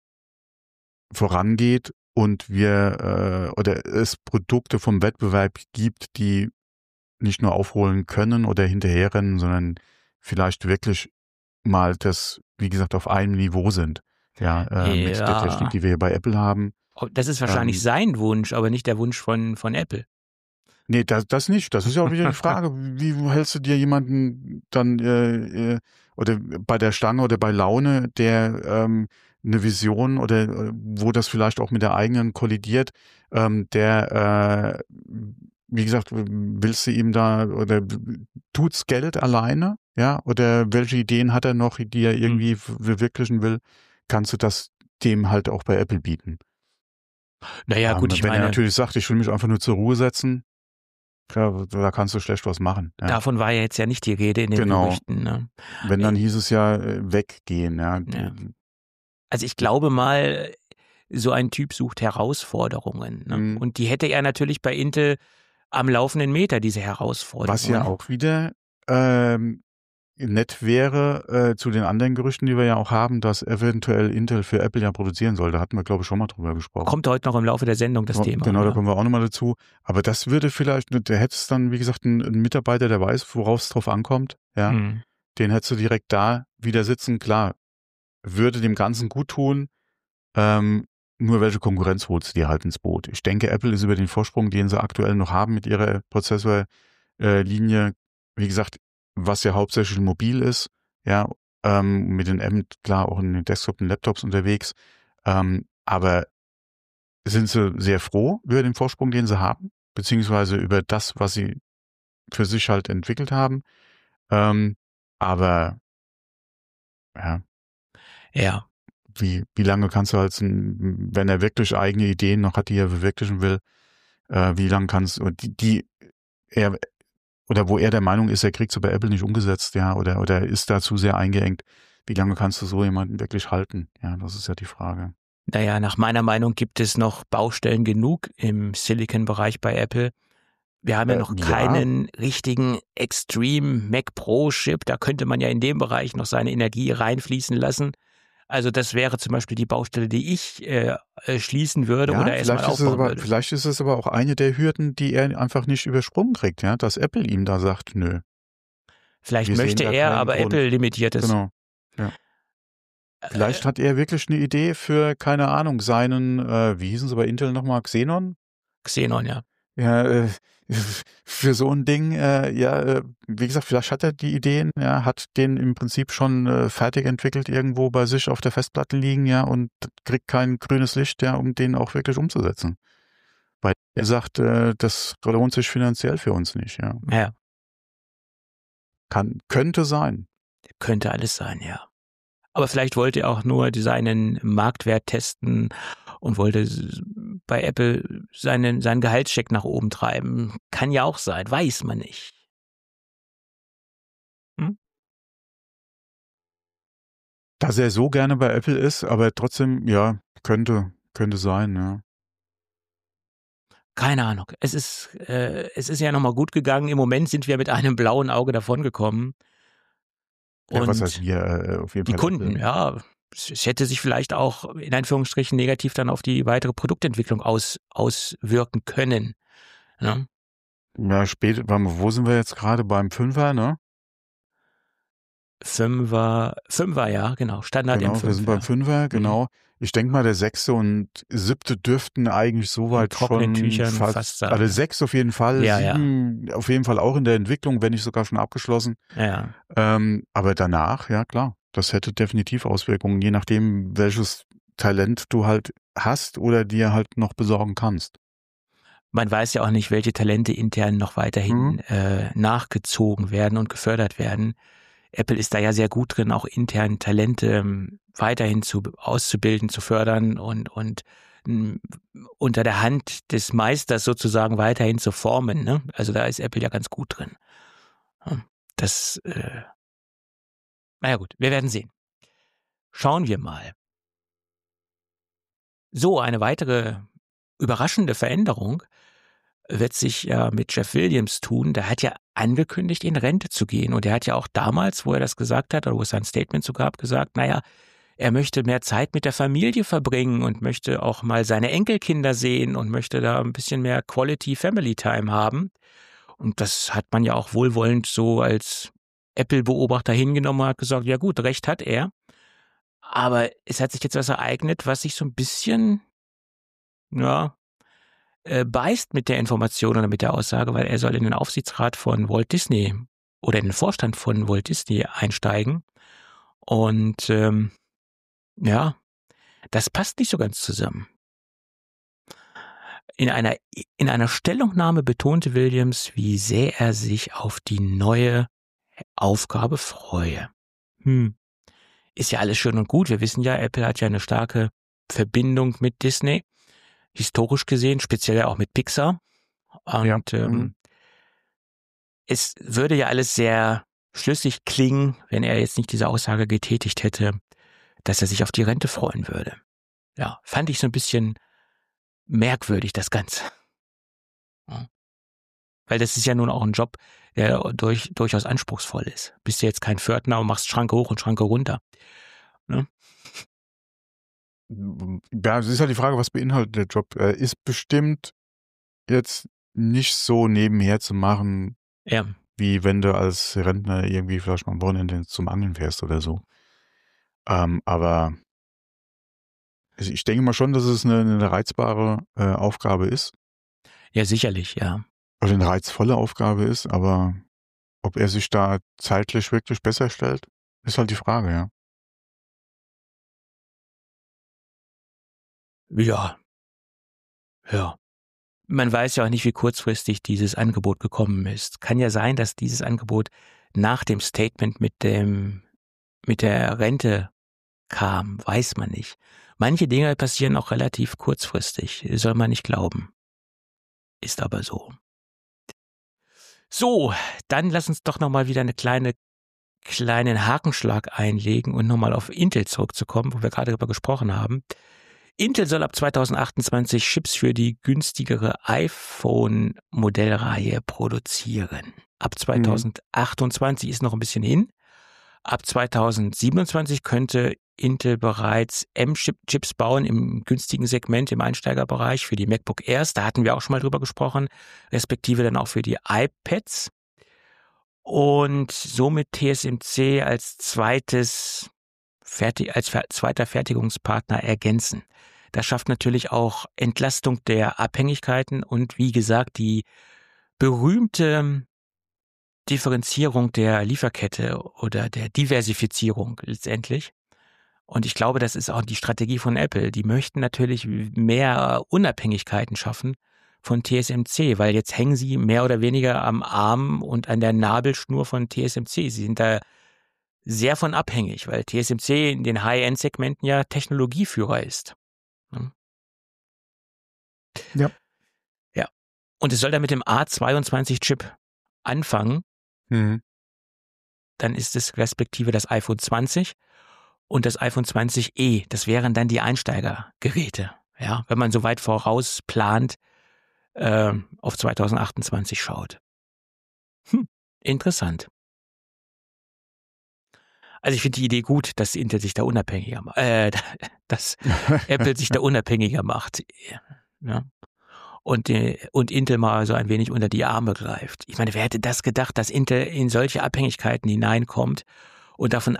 vorangeht und wir äh, oder es Produkte vom Wettbewerb gibt, die nicht nur aufholen können oder hinterherrennen, sondern vielleicht wirklich mal das, wie gesagt, auf einem Niveau sind. Ja, äh, Ja. mit der Technik, die wir hier bei Apple haben. Das ist wahrscheinlich Ähm, sein Wunsch, aber nicht der Wunsch von, von Apple. Nee, das, das nicht. Das ist ja auch wieder die Frage, wie hältst du dir jemanden dann äh, äh, oder bei der Stange oder bei Laune, der ähm, eine Vision oder äh, wo das vielleicht auch mit der eigenen kollidiert, ähm, der, äh, wie gesagt, willst du ihm da oder tut's Geld alleine, ja, oder welche Ideen hat er noch, die er irgendwie Hm. verwirklichen will, kannst du das dem halt auch bei Apple bieten. Naja, Ähm, gut, ich wenn meine, er natürlich sagt, ich will mich einfach nur zur Ruhe setzen, ja, da kannst du schlecht was machen. Ja. davon war ja jetzt ja nicht die Rede in den Genau. Gerüchten. Ne? Wenn, dann hieß es ja äh, weggehen. Ja. Ja. Also ich glaube mal, so ein Typ sucht Herausforderungen. Ne? Mhm. Und die hätte er natürlich bei Intel am laufenden Meter, diese Herausforderungen. Was ja auch wieder ähm, nett wäre äh, zu den anderen Gerüchten, die wir ja auch haben, dass eventuell Intel für Apple ja produzieren soll. Da hatten wir, glaube ich, schon mal drüber gesprochen. Kommt heute noch im Laufe der Sendung das Ja, Thema. Genau, da ja. kommen wir auch nochmal dazu. Aber das würde vielleicht, da hättest du dann, wie gesagt, einen, einen Mitarbeiter, der weiß, worauf es drauf ankommt. Ja, Hm. den hättest du direkt da wieder sitzen. Klar, würde dem Ganzen gut tun. Ähm, nur welche Konkurrenz holst du dir halt ins Boot? Ich denke, Apple ist über den Vorsprung, den sie aktuell noch haben mit ihrer Prozessorlinie, äh, wie gesagt, was ja hauptsächlich mobil ist, ja, ähm, mit den M, klar, auch in den Desktop und Laptops unterwegs, ähm, aber sind sie sehr froh über den Vorsprung, den sie haben, beziehungsweise über das, was sie für sich halt entwickelt haben, ähm, aber ja, Ja, wie, wie lange kannst du als ein, wenn er wirklich eigene Ideen noch hat, die er verwirklichen will, äh, wie lange kannst du, die, die er, oder wo er der Meinung ist, er kriegt sie bei Apple nicht umgesetzt, ja, oder, oder ist da zu sehr eingeengt, wie lange kannst du so jemanden wirklich halten? Ja, das ist ja die Frage. naja, nach meiner Meinung gibt es noch Baustellen genug im Silicon-Bereich bei Apple. Wir haben ja Äh, noch ja. keinen richtigen Extreme Mac Pro Chip. Da könnte man ja in dem Bereich noch seine Energie reinfließen lassen. Also das wäre zum Beispiel die Baustelle, die ich äh, äh, schließen würde Ja, oder erstmal vielleicht ist, es aufbauen aber, würde. vielleicht ist es aber auch eine der Hürden, die er einfach nicht übersprungen kriegt, ja, dass Apple ihm da sagt, nö. Vielleicht wir sehen möchte da er, keinen aber Grund. Apple limitiert es. Genau. Ja. Vielleicht Äh, hat er wirklich eine Idee für, keine Ahnung, seinen, äh, wie hießen sie bei Intel nochmal, Xenon? Xenon, ja. Ja, äh, für so ein Ding, äh, ja, äh, wie gesagt, vielleicht hat er die Ideen, ja, hat den im Prinzip schon äh, fertig entwickelt irgendwo bei sich auf der Festplatte liegen, ja, und kriegt kein grünes Licht, ja, um den auch wirklich umzusetzen. Weil er sagt, äh, das lohnt sich finanziell für uns nicht, ja. Ja, Kann, könnte sein. könnte alles sein, ja. Aber vielleicht wollte er auch nur seinen Marktwert testen und wollte s- bei Apple seinen, seinen Gehaltscheck nach oben treiben. Kann ja auch sein, weiß man nicht. Dass er so gerne bei Apple ist, aber trotzdem, ja, könnte, könnte sein, ja. Keine Ahnung. Es ist, äh, es ist ja nochmal gut gegangen. Im Moment sind wir mit einem blauen Auge davongekommen. Ja, Und was heißt wir, äh, auf jeden die Fall Kunden, Apple. ja, es hätte sich vielleicht auch in Anführungsstrichen negativ dann auf die weitere Produktentwicklung aus, auswirken können. Ne? Ja, spät, wo sind wir jetzt gerade beim Fünfer, ne? Fünfer, Fünfer, ja, genau. Standard Genau, M fünf. wir sind beim Ja. Fünfer, genau. Mhm. Ich denke mal, der sechste und siebte dürften eigentlich soweit schon Tüchern fast, fast sagen, also ja. sechs auf jeden Fall, Ja, sieben ja. auf jeden Fall auch in der Entwicklung, wenn nicht sogar schon abgeschlossen. Ja. Ähm, aber danach, ja klar, das hätte definitiv Auswirkungen, je nachdem, welches Talent du halt hast oder dir halt noch besorgen kannst. Man weiß ja auch nicht, welche Talente intern noch weiterhin mhm. äh, nachgezogen werden und gefördert werden. Apple ist da ja sehr gut drin, auch intern Talente ähm, weiterhin zu auszubilden, zu fördern und und m, unter der Hand des Meisters sozusagen weiterhin zu formen. Ne? Also da ist Apple ja ganz gut drin. Das, äh, naja gut, wir werden sehen. Schauen wir mal. So, eine weitere überraschende Veränderung wird sich ja mit Jeff Williams tun. Der hat ja angekündigt, in Rente zu gehen. Und er hat ja auch damals, wo er das gesagt hat, oder wo es ein Statement zu gab, gesagt, naja, er möchte mehr Zeit mit der Familie verbringen und möchte auch mal seine Enkelkinder sehen und möchte da ein bisschen mehr Quality Family Time haben. Und das hat man ja auch wohlwollend so als Apple-Beobachter hingenommen und hat gesagt, ja gut, recht hat er. Aber es hat sich jetzt was ereignet, was sich so ein bisschen, ja, äh, beißt mit der Information oder mit der Aussage, weil er soll in den Aufsichtsrat von Walt Disney oder in den Vorstand von Walt Disney einsteigen. Und ähm, ja, das passt nicht so ganz zusammen. In einer, in einer Stellungnahme betonte Williams, wie sehr er sich auf die neue Aufgabe freue. Hm. Ist ja alles schön und gut. Wir wissen ja, Apple hat ja eine starke Verbindung mit Disney. Historisch gesehen, speziell auch mit Pixar. Und ja. ähm, mhm. es würde ja alles sehr schlüssig klingen, wenn er jetzt nicht diese Aussage getätigt hätte, dass er sich auf die Rente freuen würde. Ja, fand ich so ein bisschen merkwürdig, das Ganze. Ja. Weil das ist ja nun auch ein Job, der durch, durchaus anspruchsvoll ist. Bist du jetzt kein Pförtner und machst Schranke hoch und Schranke runter. Ne? Ja, es ist halt die Frage, was beinhaltet der Job? Er ist bestimmt jetzt nicht so nebenher zu machen, ja. wie wenn du als Rentner irgendwie vielleicht mal am Wochenende zum Angeln fährst oder so. Ähm, aber ich denke mal schon, dass es eine, eine reizbare äh, Aufgabe ist. Ja, sicherlich, ja. Oder eine reizvolle Aufgabe ist, aber ob er sich da zeitlich wirklich besser stellt, ist halt die Frage, ja. Ja. Ja. Man weiß ja auch nicht, wie kurzfristig dieses Angebot gekommen ist. Kann ja sein, dass dieses Angebot nach dem Statement mit dem, mit der Rente kam, weiß man nicht. Manche Dinge passieren auch relativ kurzfristig, soll man nicht glauben. Ist aber so. So, dann lass uns doch nochmal wieder eine kleine, kleinen Hakenschlag einlegen und nochmal auf Intel zurückzukommen, wo wir gerade darüber gesprochen haben. Intel soll ab zweitausendachtundzwanzig Chips für die günstigere iPhone-Modellreihe produzieren. Ab zweitausendachtundzwanzig mhm. ist noch ein bisschen hin. Ab zweitausendsiebenundzwanzig könnte Intel bereits M-Chips bauen im günstigen Segment, im Einsteigerbereich für die MacBook Airs. Da hatten wir auch schon mal drüber gesprochen, respektive dann auch für die iPads. Und somit T S M C als zweites Fertig, als zweiter Fertigungspartner ergänzen. Das schafft natürlich auch Entlastung der Abhängigkeiten und wie gesagt die berühmte Differenzierung der Lieferkette oder der Diversifizierung letztendlich. Und ich glaube, das ist auch die Strategie von Apple. Die möchten natürlich mehr Unabhängigkeiten schaffen von T S M C, weil jetzt hängen sie mehr oder weniger am Arm und an der Nabelschnur von T S M C. Sie sind da sehr von abhängig, weil T S M C in den High-End-Segmenten ja Technologieführer ist. Ja. Ja. Und es soll dann mit dem A zweiundzwanzig Chip anfangen. Mhm. Dann ist es respektive das iPhone zwanzig und das iPhone zwanzig e. Das wären dann die Einsteigergeräte. Ja, wenn man so weit voraus plant, äh, auf zweitausendachtundzwanzig schaut. Hm, interessant. Also ich finde die Idee gut, dass Intel sich da unabhängiger macht, äh, dass Apple sich da unabhängiger macht. Ja. Und, äh, und Intel mal so ein wenig unter die Arme greift. Ich meine, wer hätte das gedacht, dass Intel in solche Abhängigkeiten hineinkommt und davon,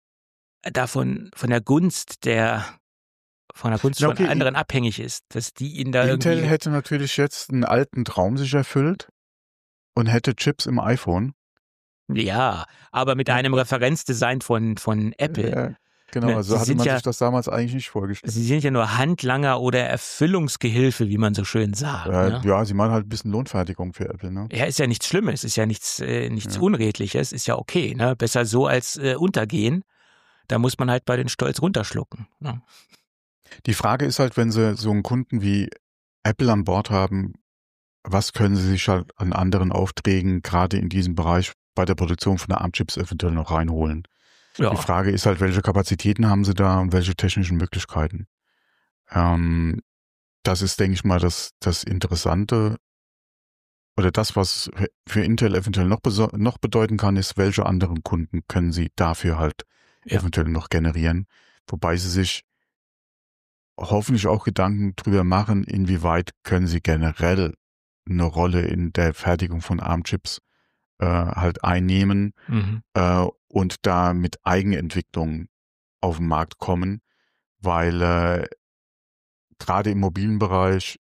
davon von der Gunst der von der Gunst Na, okay, von anderen abhängig ist, dass die ihn da Intel irgendwie... hätte natürlich jetzt einen alten Traum sich erfüllt und hätte Chips im iPhone. Ja, aber mit einem Referenzdesign von, von Apple. Ja, genau, Ne, also sie hatte sind man ja, sich das damals eigentlich nicht vorgestellt. Sie sind ja nur Handlanger oder Erfüllungsgehilfe, wie man so schön sagt. Äh, Ne? Ja, sie machen halt ein bisschen Lohnfertigung für Apple, ne? Ja, ist ja nichts Schlimmes, ist ja nichts, äh, nichts Ja. Unredliches, ist ja okay. Ne? Besser so als äh, untergehen. Da muss man halt bei den Stolz runterschlucken. Ne? Die Frage ist halt, wenn sie so einen Kunden wie Apple an Bord haben, was können sie sich halt an anderen Aufträgen, gerade in diesem Bereich bei der Produktion von der ARM-Chips eventuell noch reinholen? Ja. Die Frage ist halt, welche Kapazitäten haben sie da und welche technischen Möglichkeiten? Ähm, das ist, denke ich mal, das, das Interessante oder das, was für Intel eventuell noch, beso- noch bedeuten kann, ist, welche anderen Kunden können sie dafür halt Ja. eventuell noch generieren, wobei sie sich hoffentlich auch Gedanken drüber machen, inwieweit können sie generell eine Rolle in der Fertigung von ARM-Chips äh, halt einnehmen Mhm. äh, und da mit Eigenentwicklung auf den Markt kommen, weil äh, gerade im mobilen Bereich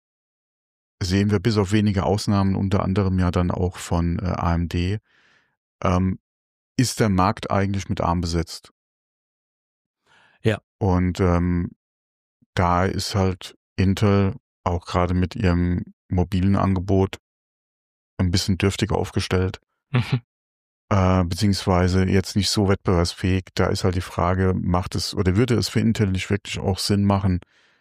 sehen wir bis auf wenige Ausnahmen, unter anderem ja dann auch von äh, A M D, ähm, ist der Markt eigentlich mit ARM besetzt. Ja. Und ähm, da ist halt Intel auch gerade mit ihrem mobilen Angebot ein bisschen dürftiger aufgestellt, Mhm. äh, beziehungsweise jetzt nicht so wettbewerbsfähig. Da ist halt die Frage, macht es oder würde es für Intel nicht wirklich auch Sinn machen,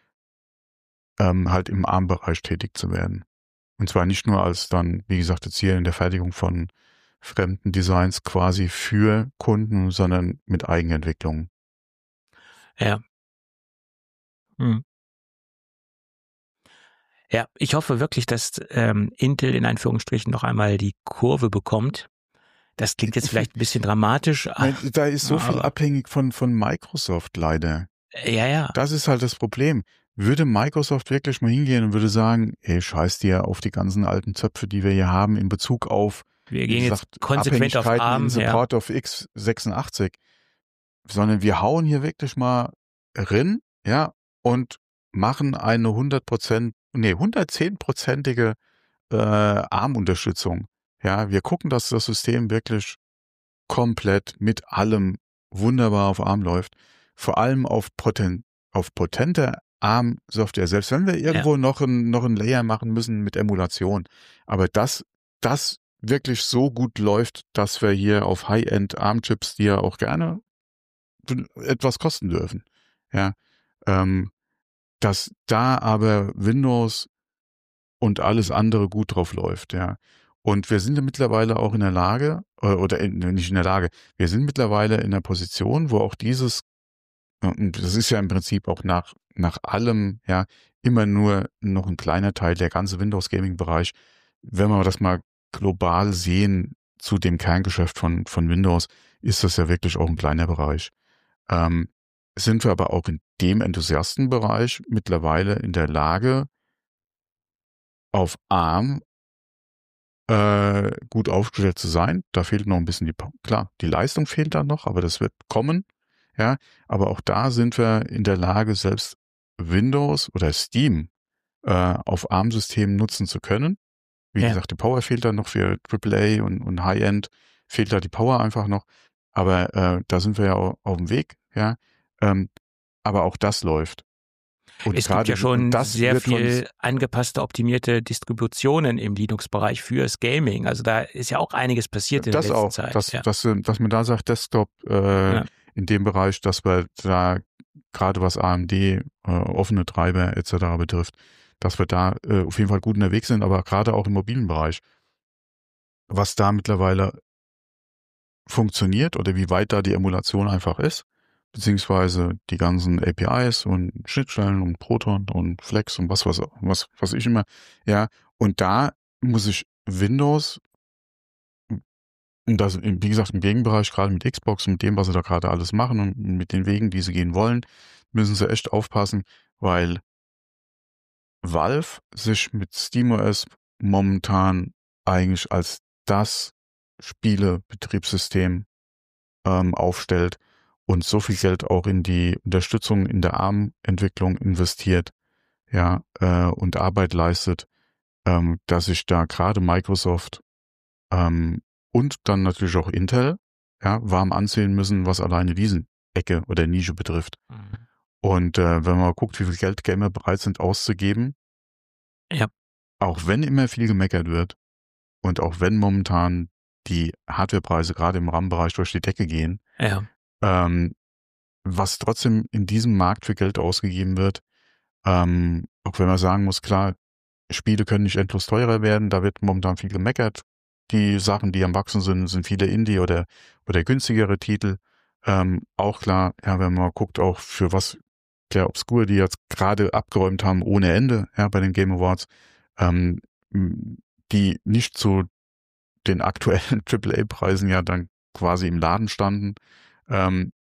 ähm, halt im ARM-Bereich tätig zu werden? Und zwar nicht nur als dann, wie gesagt, jetzt hier in der Fertigung von fremden Designs quasi für Kunden, sondern mit Eigenentwicklung. Ja. Mhm. Ja, ich hoffe wirklich, dass ähm, Intel in Anführungsstrichen noch einmal die Kurve bekommt. Das klingt jetzt vielleicht ein bisschen dramatisch. Nein, da ist so viel aber- abhängig von, von Microsoft leider. Ja, ja. Das ist halt das Problem. Würde Microsoft wirklich mal hingehen und würde sagen, ey, scheiß dir auf die ganzen alten Zöpfe, die wir hier haben in Bezug auf, Wir wie gehen jetzt gesagt, konsequent auf Abhängigkeiten ARM. in Ja. Support of x sechsundachtzig, sondern wir hauen hier wirklich mal rein, ja, und machen eine hundert Prozent, nee, hundertzehn-prozentige äh, ARM-Unterstützung. Ja, wir gucken, dass das System wirklich komplett mit allem wunderbar auf ARM läuft. Vor allem auf, poten, auf potente ARM-Software. Selbst wenn wir irgendwo Ja. noch ein, noch ein Layer machen müssen mit Emulation. Aber das, das wirklich so gut läuft, dass wir hier auf High-End ARM-Chips, die ja auch gerne etwas kosten dürfen. Ja, ähm, dass da aber Windows und alles andere gut drauf läuft, ja. Und wir sind ja mittlerweile auch in der Lage, äh, oder in, nicht in der Lage, wir sind mittlerweile in der Position, wo auch dieses, und das ist ja im Prinzip auch nach, nach allem, ja, immer nur noch ein kleiner Teil, der ganze Windows-Gaming-Bereich, wenn wir das mal global sehen zu dem Kerngeschäft von, von Windows, ist das ja wirklich auch ein kleiner Bereich. Ähm, sind wir aber auch in dem Enthusiastenbereich mittlerweile in der Lage, auf ARM äh, gut aufgestellt zu sein. Da fehlt noch ein bisschen die, klar, die Leistung fehlt da noch, aber das wird kommen. Ja, aber auch da sind wir in der Lage, selbst Windows oder Steam äh, auf ARM-Systemen nutzen zu können. Wie Ja. gesagt, die Power fehlt da noch für Triple A und, und High-End, fehlt da die Power einfach noch. Aber äh, da sind wir ja auf, auf dem Weg. Ja, ähm, aber auch das läuft. Und Es gibt ja gerade schon das sehr wird von- viel angepasste, optimierte Distributionen im Linux-Bereich fürs Gaming. Also da ist ja auch einiges passiert in das der letzten auch, Zeit. dass, ja. dass, dass man da sagt, Desktop äh, Ja. in dem Bereich, dass wir da gerade was A M D, äh, offene Treiber et cetera betrifft, dass wir da äh, auf jeden Fall gut unterwegs sind, aber gerade auch im mobilen Bereich, was da mittlerweile funktioniert oder wie weit da die Emulation einfach ist, beziehungsweise die ganzen A P Is und Schnittstellen und Proton und Flex und was, was, was, was ich immer, ja, und da muss ich Windows Und das, wie gesagt, im Gegenbereich, gerade mit Xbox, mit dem, was sie da gerade alles machen und mit den Wegen, die sie gehen wollen, müssen sie echt aufpassen, weil Valve sich mit SteamOS momentan eigentlich als das Spielebetriebssystem ähm, aufstellt und so viel Geld auch in die Unterstützung in der A R M-Entwicklung investiert, ja, äh, und Arbeit leistet, ähm, dass sich da gerade Microsoft ähm, und dann natürlich auch Intel, ja, warm ansehen müssen, was alleine diese Ecke oder Nische betrifft. Mhm. Und äh, wenn man mal guckt, wie viel Geld Gamer bereit sind auszugeben, Ja. auch wenn immer viel gemeckert wird und auch wenn momentan die Hardwarepreise gerade im RAM-Bereich durch die Decke gehen, Ja. ähm, was trotzdem in diesem Markt für Geld ausgegeben wird, ähm, auch wenn man sagen muss, klar, Spiele können nicht endlos teurer werden, da wird momentan viel gemeckert. Die Sachen, die am Wachsen sind, sind viele Indie- oder, oder günstigere Titel. Ähm, auch klar, ja, wenn man mal guckt, auch für was der Obscure, die jetzt gerade abgeräumt haben ohne Ende, ja, bei den Game Awards, ähm, die nicht zu den aktuellen Triple A Preisen ja dann quasi im Laden standen. Ähm,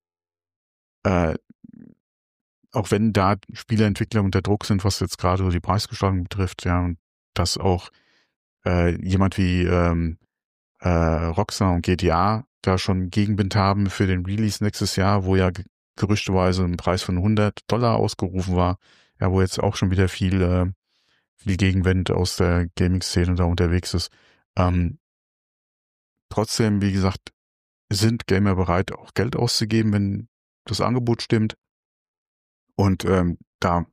äh, auch wenn da Spieleentwickler unter Druck sind, was jetzt gerade so die Preisgestaltung betrifft, ja, und dass auch äh, jemand wie ähm, äh, Rockstar und G T A da schon Gegenwind haben für den Release nächstes Jahr, wo ja gerüchteweise ein Preis von hundert Dollar ausgerufen war, ja, wo jetzt auch schon wieder viel, äh, viel Gegenwind aus der Gaming-Szene da unterwegs ist. Ähm, trotzdem, wie gesagt, sind Gamer bereit, auch Geld auszugeben, wenn das Angebot stimmt. Und ähm, da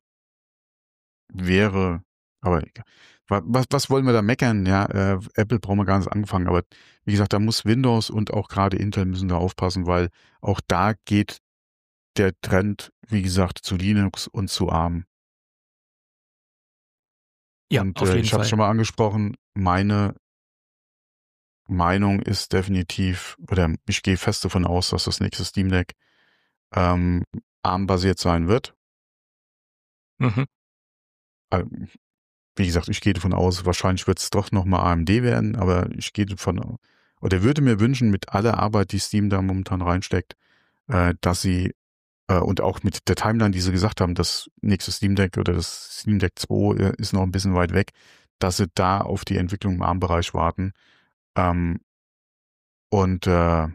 wäre, aber was, was wollen wir da meckern? Ja, äh, Apple brauchen wir gar nicht anfangen, aber wie gesagt, da muss Windows und auch gerade Intel müssen da aufpassen, weil auch da geht der Trend, wie gesagt, zu Linux und zu ARM. Ja, und auf äh, jeden ich habe es Fall. schon mal angesprochen, meine Meinung ist definitiv, oder ich gehe fest davon aus, dass das nächste Steam Deck ähm, ARM-basiert sein wird. Mhm. Wie gesagt, ich gehe davon aus, wahrscheinlich wird es doch nochmal A M D werden, aber ich gehe davon, oder würde mir wünschen, mit aller Arbeit, die Steam da momentan reinsteckt, äh, dass sie, äh, und auch mit der Timeline, die sie gesagt haben, das nächste Steam Deck oder das Steam Deck zwei äh, ist noch ein bisschen weit weg, dass sie da auf die Entwicklung im ARM-Bereich warten. Ähm, und äh,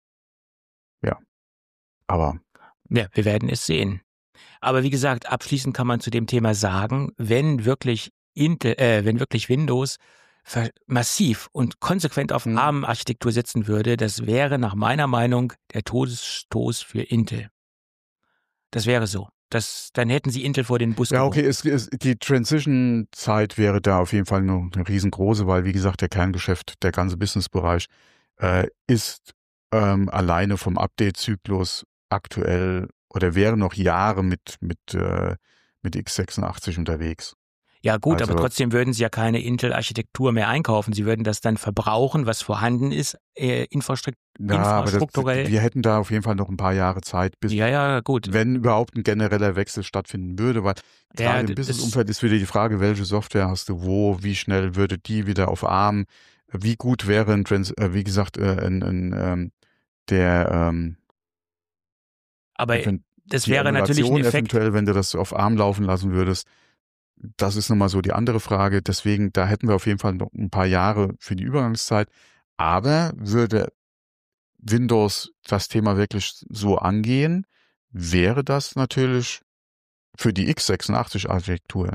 ja, aber Ja, wir werden es sehen. Aber wie gesagt, abschließend kann man zu dem Thema sagen, wenn wirklich Intel, äh, wenn wirklich Windows ver- massiv und konsequent auf hm. ARM-Architektur setzen würde, das wäre nach meiner Meinung der Todesstoß für Intel. Das wäre so. Das, dann hätten sie Intel vor den Bus Ja, geworfen. okay, es, es, die Transition-Zeit wäre da auf jeden Fall noch eine riesengroße, weil, wie gesagt, der Kerngeschäft, der ganze Businessbereich äh, ist ähm, alleine vom Update-Zyklus aktuell oder wäre noch Jahre mit, mit, äh, mit x sechsundachtzig unterwegs. Ja gut, aber Also, trotzdem würden sie ja keine Intel-Architektur mehr einkaufen. Sie würden das dann verbrauchen, was vorhanden ist, äh, infrastrukt- ja, aber das, infrastrukturell. wir hätten da auf jeden Fall noch ein paar Jahre Zeit, bis, Ja, ja, gut. wenn überhaupt ein genereller Wechsel stattfinden würde, weil Ja, gerade im das, Businessumfeld ist wieder die Frage, welche Software hast du wo, wie schnell würde die wieder auf ARM, wie gut wäre ein Trans, äh, wie gesagt, äh, ein, ein, ähm, der ähm, aber event- das die wäre natürlich ein Emulation Effekt. eventuell, wenn du das auf ARM laufen lassen würdest. Das ist nochmal so die andere Frage. Deswegen, da hätten wir auf jeden Fall noch ein paar Jahre für die Übergangszeit. Aber würde Windows das Thema wirklich so angehen, wäre das natürlich für die x sechsundachtzig-Architektur.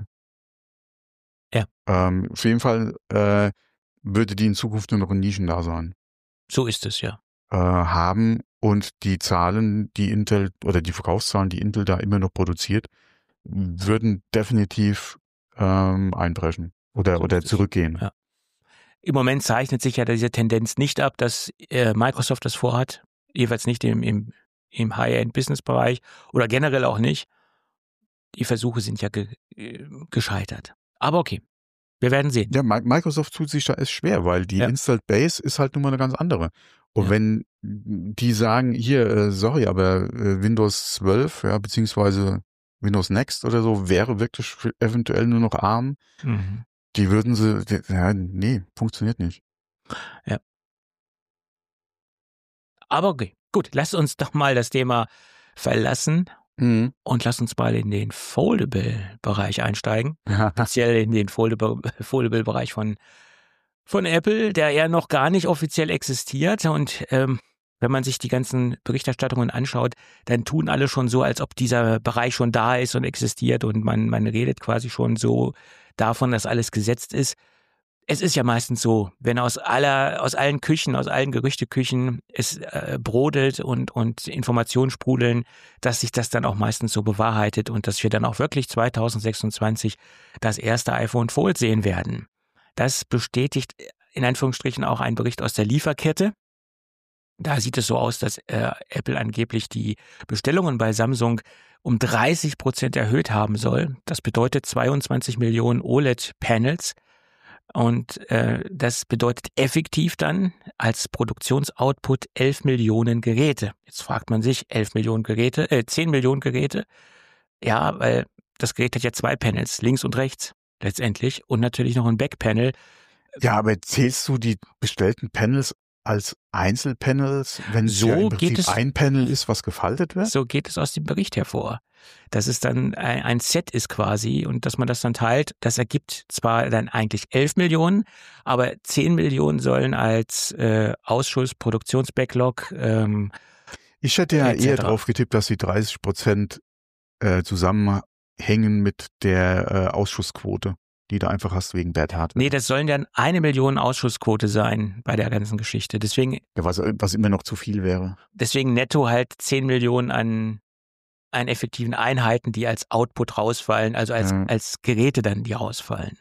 Ja. Ähm, auf jeden Fall äh, würde die in Zukunft nur noch in Nischen da sein. So ist es, ja. Äh, haben und die Zahlen, die Intel oder die Verkaufszahlen, die Intel da immer noch produziert, würden definitiv ähm, einbrechen oder, So oder ist es. zurückgehen. Ja. Im Moment zeichnet sich ja diese Tendenz nicht ab, dass äh, Microsoft das vorhat, jeweils nicht im, im, im High-End-Business-Bereich oder generell auch nicht. Die Versuche sind ja ge äh, gescheitert. Aber okay, wir werden sehen. Ja, Mi- Microsoft tut sich da echt schwer, weil die Ja. Installed Base ist halt nun mal eine ganz andere. Und Ja. wenn die sagen, hier, äh, sorry, aber äh, Windows zwölf, ja, beziehungsweise Windows Next oder so, wäre wirklich für eventuell nur noch ARM, Mhm. die würden sie, die, ja, nee, funktioniert nicht. Ja. Aber okay, gut, lass uns doch mal das Thema verlassen mhm. und lass uns mal in den Foldable-Bereich einsteigen. Speziell in den Foldable-Bereich von, von Apple, der ja noch gar nicht offiziell existiert. Und ähm, wenn man sich die ganzen Berichterstattungen anschaut, dann tun alle schon so, als ob dieser Bereich schon da ist und existiert und man, man redet quasi schon so davon, dass alles gesetzt ist. Es ist ja meistens so, wenn aus aller, aus allen Küchen, aus allen Gerüchteküchen es äh, brodelt und, und Informationen sprudeln, dass sich das dann auch meistens so bewahrheitet und dass wir dann auch wirklich zwanzig sechsundzwanzig das erste iPhone Fold sehen werden. Das bestätigt in Anführungsstrichen auch ein Bericht aus der Lieferkette. Da sieht es so aus, dass äh, Apple angeblich die Bestellungen bei Samsung um dreißig Prozent erhöht haben soll. Das bedeutet zweiundzwanzig Millionen O L E D-Panels. Und äh, das bedeutet effektiv dann als Produktionsoutput elf Millionen Geräte. Jetzt fragt man sich, elf Millionen Geräte, äh, zehn Millionen Geräte. Ja, weil das Gerät hat ja zwei Panels, links und rechts letztendlich und natürlich noch ein Backpanel. Ja, aber zählst du die bestellten Panels als Einzelpanels, wenn es so ja im Prinzip geht es, ein Panel ist, was gefaltet wird? So geht es aus dem Bericht hervor. Dass es dann ein, ein Set ist quasi und dass man das dann teilt, das ergibt zwar dann eigentlich elf Millionen, aber zehn Millionen sollen als äh, Ausschuss, Produktionsbacklog ähm, Ich hätte ja et cetera eher drauf getippt, dass die dreißig Prozent äh, zusammenhängen mit der äh, Ausschussquote, die du einfach hast wegen Bad Hardware. Nee, das sollen dann eine Million Ausschussquote sein bei der ganzen Geschichte. Deswegen, ja, was, was immer noch zu viel wäre. Deswegen netto halt zehn Millionen an, an effektiven Einheiten, die als Output rausfallen, also als, ja. als Geräte dann, die rausfallen.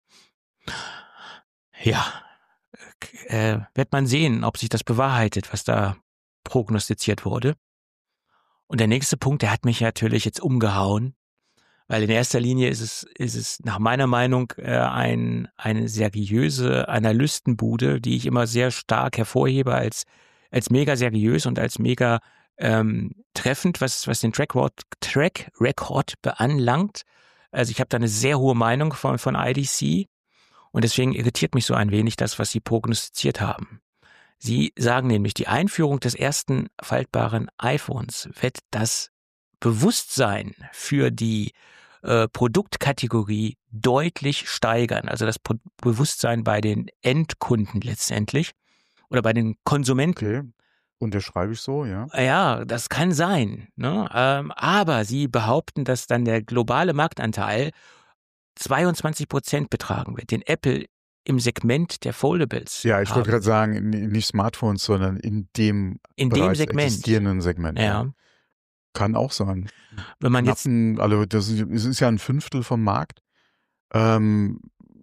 Ja, äh, wird man sehen, ob sich das bewahrheitet, was da prognostiziert wurde. Und der nächste Punkt, der hat mich natürlich jetzt umgehauen. Weil in erster Linie ist es, ist es nach meiner Meinung äh, ein, eine seriöse Analystenbude, die ich immer sehr stark hervorhebe als, als mega seriös und als mega ähm, treffend, was, was den Track Record, Track Record beanlangt. Also ich habe da eine sehr hohe Meinung von, von I D C und deswegen irritiert mich so ein wenig das, was sie prognostiziert haben. Sie sagen nämlich, die Einführung des ersten faltbaren iPhones wird das Bewusstsein für die äh, Produktkategorie deutlich steigern. Also das Pro- Bewusstsein bei den Endkunden letztendlich oder bei den Konsumenten. Okay, unterschreibe ich so, ja. Ja, das kann sein. Ne? Ähm, aber sie behaupten, dass dann der globale Marktanteil zweiundzwanzig Prozent betragen wird, den Apple im Segment der Foldables. Ja, ich wollte gerade sagen, nicht Smartphones, sondern in dem, in dem Segment. existierenden Segment. Ja. ja. Kann auch sein. Wenn man Knappen, jetzt, also das ist, es ist ja ein Fünftel vom Markt. Ähm,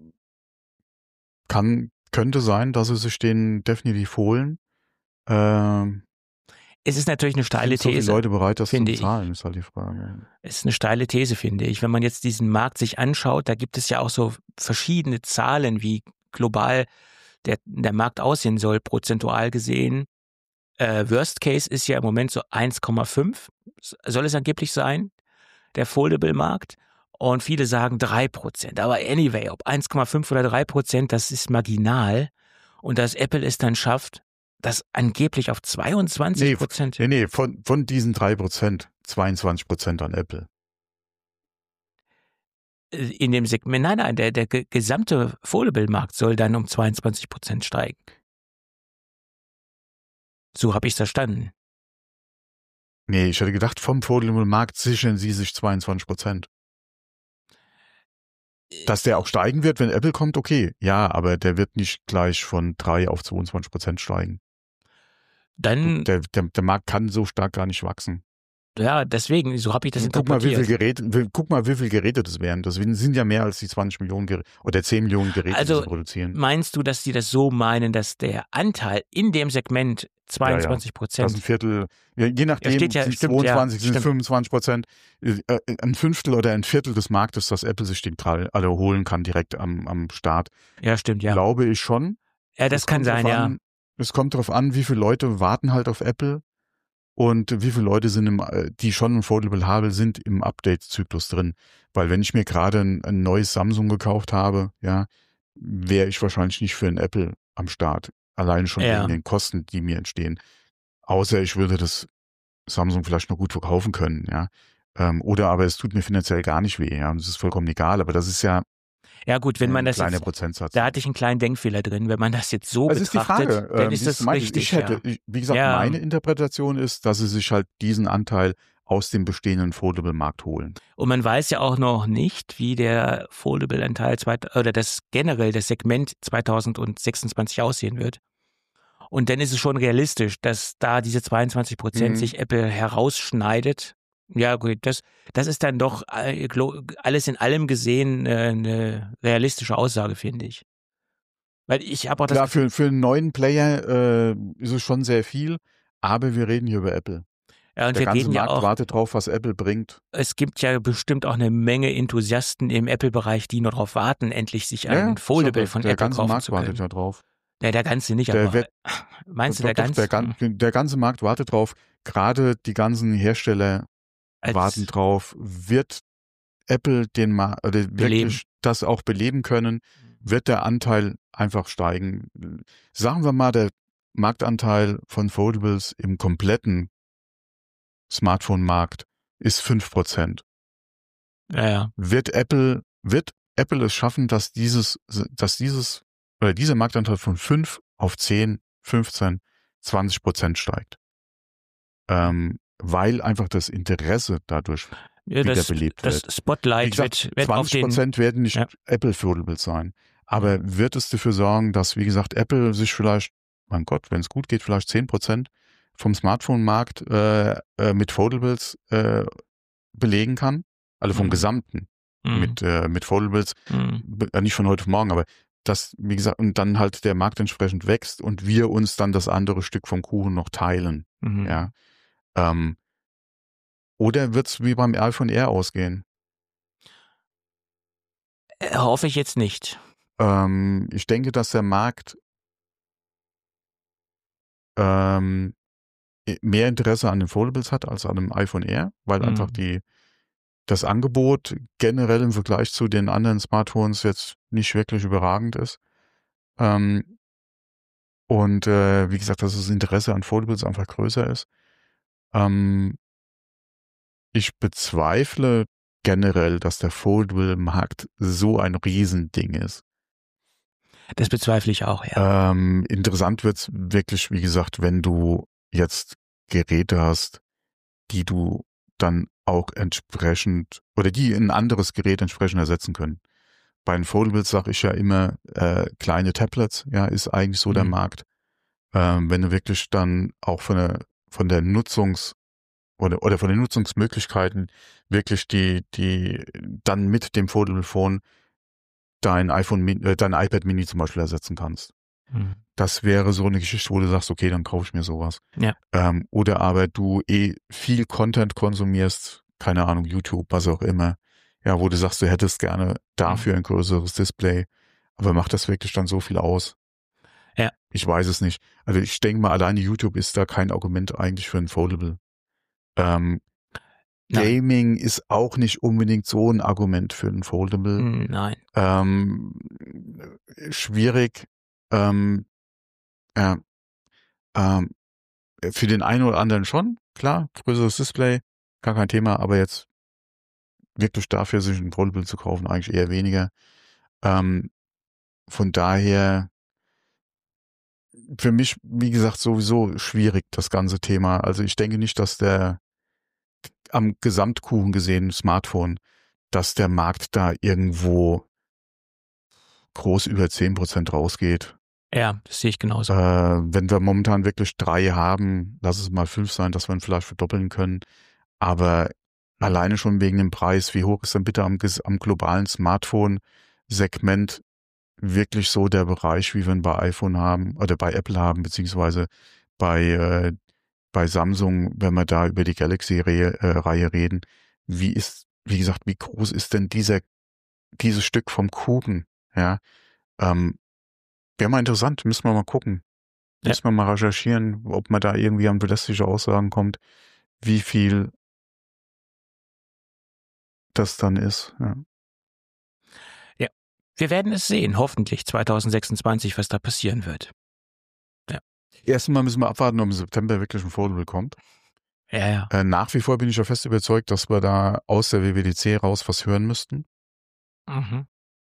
kann, könnte sein, dass sie sich den definitiv holen. Ähm, es ist natürlich eine steile sind so viele These. Leute bereit, das zu finde ich. bezahlen, ist halt die Frage. Es ist eine steile These, finde ich. Wenn man jetzt diesen Markt sich anschaut, da gibt es ja auch so verschiedene Zahlen, wie global der, der Markt aussehen soll, prozentual gesehen. Äh, Worst Case ist ja im Moment so eins Komma fünf, soll es angeblich sein, der Foldable-Markt. Und viele sagen drei Prozent. Aber anyway, ob eins Komma fünf oder drei Prozent, das ist marginal. Und dass Apple es dann schafft, das angeblich auf zweiundzwanzig Prozent. Nee, nee, nee, von, von diesen drei Prozent, zweiundzwanzig Prozent an Apple. In dem Segment, nein, nein, der, der gesamte Foldable-Markt soll dann um zweiundzwanzig Prozent steigen. So habe ich es verstanden. Nee, ich hätte gedacht, vom Foldable-Markt sichern sie sich zweiundzwanzig Prozent. Dass der auch steigen wird, wenn Apple kommt, okay. Ja, aber der wird nicht gleich von drei auf zweiundzwanzig Prozent steigen. Dann, der, der, der Markt kann so stark gar nicht wachsen. Ja, deswegen, so habe ich das guck interpretiert. Mal, wie viel Geräte, guck mal, wie viele Geräte das wären. Das sind ja mehr als die zwanzig Millionen Geräte oder zehn Millionen Geräte, also, die sie produzieren. Meinst du, dass sie das so meinen, dass der Anteil in dem Segment zweiundzwanzig Prozent? Ja, ja. Das ist ein Viertel, ja, je nachdem, ja, steht ja, sind stimmt, zweiundzwanzig, ja, sind stimmt. fünfundzwanzig Prozent. Ein Fünftel oder ein Viertel des Marktes, das Apple sich den alle also holen kann, direkt am, am Start. Ja, stimmt, ja. Glaube ich schon. Ja, das, das kann sein, ja. An, es kommt darauf an, wie viele Leute warten halt auf Apple. Und wie viele Leute sind, im, die schon ein Foldable haben, sind im Update-Zyklus drin. Weil wenn ich mir gerade ein, ein neues Samsung gekauft habe, ja, wäre ich wahrscheinlich nicht für ein Apple am Start. Allein schon ja. wegen den Kosten, die mir entstehen. außer ich würde das Samsung vielleicht noch gut verkaufen können, ja. Ähm, oder aber es tut mir finanziell gar nicht weh, ja. Und das ist vollkommen egal, aber das ist ja Ja gut, wenn man ein das kleiner jetzt, Prozentsatz. da hatte ich einen kleinen Denkfehler drin, wenn man das jetzt so Also ist die betrachtet, Frage, dann ähm, ist siehst das du, meinte ich, richtig, ich hätte, ja. ich, wie gesagt, Ja. meine Interpretation ist, dass sie sich halt diesen Anteil aus dem bestehenden Foldable-Markt holen. Und man weiß ja auch noch nicht, wie der Foldable-Anteil zweit- oder das generell das Segment zweitausendsechsundzwanzig aussehen wird. Und dann ist es schon realistisch, dass da diese zweiundzwanzig Prozent Mhm. sich Apple herausschneidet. Ja gut, das, das ist dann doch äh, glo- alles in allem gesehen äh, eine realistische Aussage, finde ich. Weil ich habe auch das Klar, Gefühl, für, für einen neuen Player äh, ist es schon sehr viel, aber wir reden hier über Apple. ja, und Der wir ganze reden ja Markt auch, wartet drauf, was Apple bringt. es gibt ja bestimmt auch eine Menge Enthusiasten im Apple-Bereich, die nur darauf warten, endlich sich Ja, ja, ein ich Foldable sag, von der Apple ganze kaufen Markt zu wartet können. ja drauf. Ja, der ganze nicht, Der aber wird- meinst du Doch, der doch, ganze? der, gan- der ganze Markt wartet drauf. Gerade die ganzen Hersteller Als warten drauf. Wird Apple den Ma oder Beleben. wirklich das auch beleben können? Wird der Anteil einfach steigen? Sagen wir mal, der Marktanteil von Foldables im kompletten Smartphone-Markt ist fünf Prozent. Ja, ja. Wird Apple, wird Apple es schaffen, dass dieses, dass dieses, oder dieser Marktanteil von fünf auf zehn, fünfzehn, zwanzig Prozent steigt? Ähm, weil einfach das Interesse dadurch Ja, wieder das, belebt das wird. Wie Spotlight gesagt, wird, wird auf zwanzig den. Prozent werden nicht Ja. Apple-Foldables sein. Aber wird es dafür sorgen, dass, wie gesagt, Apple sich vielleicht, mein Gott, wenn es gut geht, vielleicht zehn Prozent vom Smartphone-Markt äh, äh, mit Foldables äh, belegen kann? Also vom Mhm. Gesamten Mhm. mit, äh, mit Foldables, Mhm. be- äh, nicht von heute auf morgen, aber das, wie gesagt, und dann halt der Markt entsprechend wächst und wir uns dann das andere Stück vom Kuchen noch teilen. Mhm. Ja. Ähm, oder wird's wie beim iPhone Air ausgehen? Äh, Hoffe ich jetzt nicht. Ähm, ich denke, dass der Markt ähm, mehr Interesse an den Foldables hat als an dem iPhone Air, weil Mhm. einfach die das Angebot generell im Vergleich zu den anderen Smartphones jetzt nicht wirklich überragend ist. Ähm, und äh, wie gesagt, dass das Interesse an Foldables einfach größer ist. Ähm, ich bezweifle generell, dass der Foldable-Markt so ein Riesending ist. Das bezweifle ich auch, ja. Ähm, interessant wird's wirklich, wie gesagt, wenn du jetzt Geräte hast, die du dann auch entsprechend oder die ein anderes Gerät entsprechend ersetzen können. Bei den Foldables sage ich ja immer, äh, kleine Tablets, ja, ist eigentlich so der Mhm. Markt. Ähm, wenn du wirklich dann auch von der von der Nutzungs oder oder von den Nutzungsmöglichkeiten wirklich die die dann mit dem Foldable Phone dein iPhone, Min- äh, dein iPad Mini zum Beispiel ersetzen kannst. Mhm. Das wäre so eine Geschichte, wo du sagst, okay, dann kaufe ich mir sowas. Ja. Ähm, oder aber du eh viel Content konsumierst, keine Ahnung, YouTube, was auch immer, ja, wo du sagst, du hättest gerne dafür ein größeres Display, aber macht das wirklich dann so viel aus? Ja. Ich weiß es nicht. Also ich denke mal, alleine YouTube ist da kein Argument eigentlich für ein Foldable. Ähm, Nein. Gaming ist auch nicht unbedingt so ein Argument für ein Foldable. Mhm, Nein. Ähm, schwierig. Ähm, ja, ähm, für den einen oder anderen schon, klar, größeres Display, gar kein Thema, aber jetzt wirklich dafür, sich ein Foldable zu kaufen, eigentlich eher weniger. Ähm, von daher, für mich, wie gesagt, sowieso schwierig, das ganze Thema. Also ich denke nicht, dass der am Gesamtkuchen gesehen, Smartphone, dass der Markt da irgendwo groß über zehn Prozent rausgeht. Ja, das sehe ich genauso. Äh, wenn wir momentan wirklich drei haben, lass es mal fünf sein, dass wir ihn vielleicht verdoppeln können. Aber alleine schon wegen dem Preis, wie hoch ist denn bitte am, am globalen Smartphone-Segment wirklich so der Bereich, wie wir ihn bei iPhone haben oder bei Apple haben, beziehungsweise bei, äh, bei Samsung, wenn wir da über die Galaxy-Reihe äh, Reihe reden. Wie ist, wie gesagt, wie groß ist denn dieser, dieses Stück vom Kuchen? Ja, ähm, wäre mal interessant, müssen wir mal gucken. Ja. Müssen wir mal recherchieren, ob man da irgendwie an verlässliche Aussagen kommt, wie viel das dann ist. Ja. Wir werden es sehen, hoffentlich zweitausendsechsundzwanzig, was da passieren wird. Ja. Erstmal müssen wir abwarten, ob im September wirklich ein Foldable kommt. Ja, ja. Äh, nach wie vor bin ich ja fest überzeugt, dass wir da aus der W W D C raus was hören müssten. Mhm.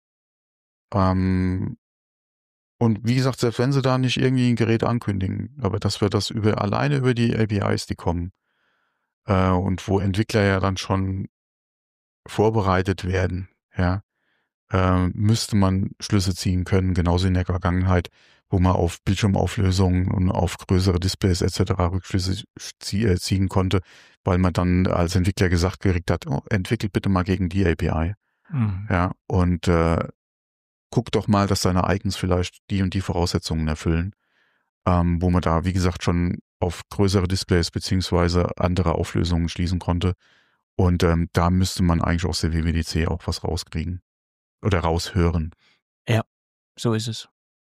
Ähm, und wie gesagt, selbst wenn sie da nicht irgendwie ein Gerät ankündigen, aber dass wir das über alleine über die A P Is, die kommen, äh, und wo Entwickler ja dann schon vorbereitet werden, ja, äh, müsste man Schlüsse ziehen können, genauso in der Vergangenheit, wo man auf Bildschirmauflösungen und auf größere Displays et cetera Rückschlüsse ziehen konnte, weil man dann als Entwickler gesagt gekriegt hat, oh, entwickelt bitte mal gegen die A P I. Mhm. Ja, und äh, guck doch mal, dass deine Icons vielleicht die und die Voraussetzungen erfüllen, ähm, wo man da, wie gesagt, schon auf größere Displays beziehungsweise andere Auflösungen schließen konnte. Und ähm, da müsste man eigentlich aus der W W D C auch was rauskriegen oder raushören. Ja, so ist es.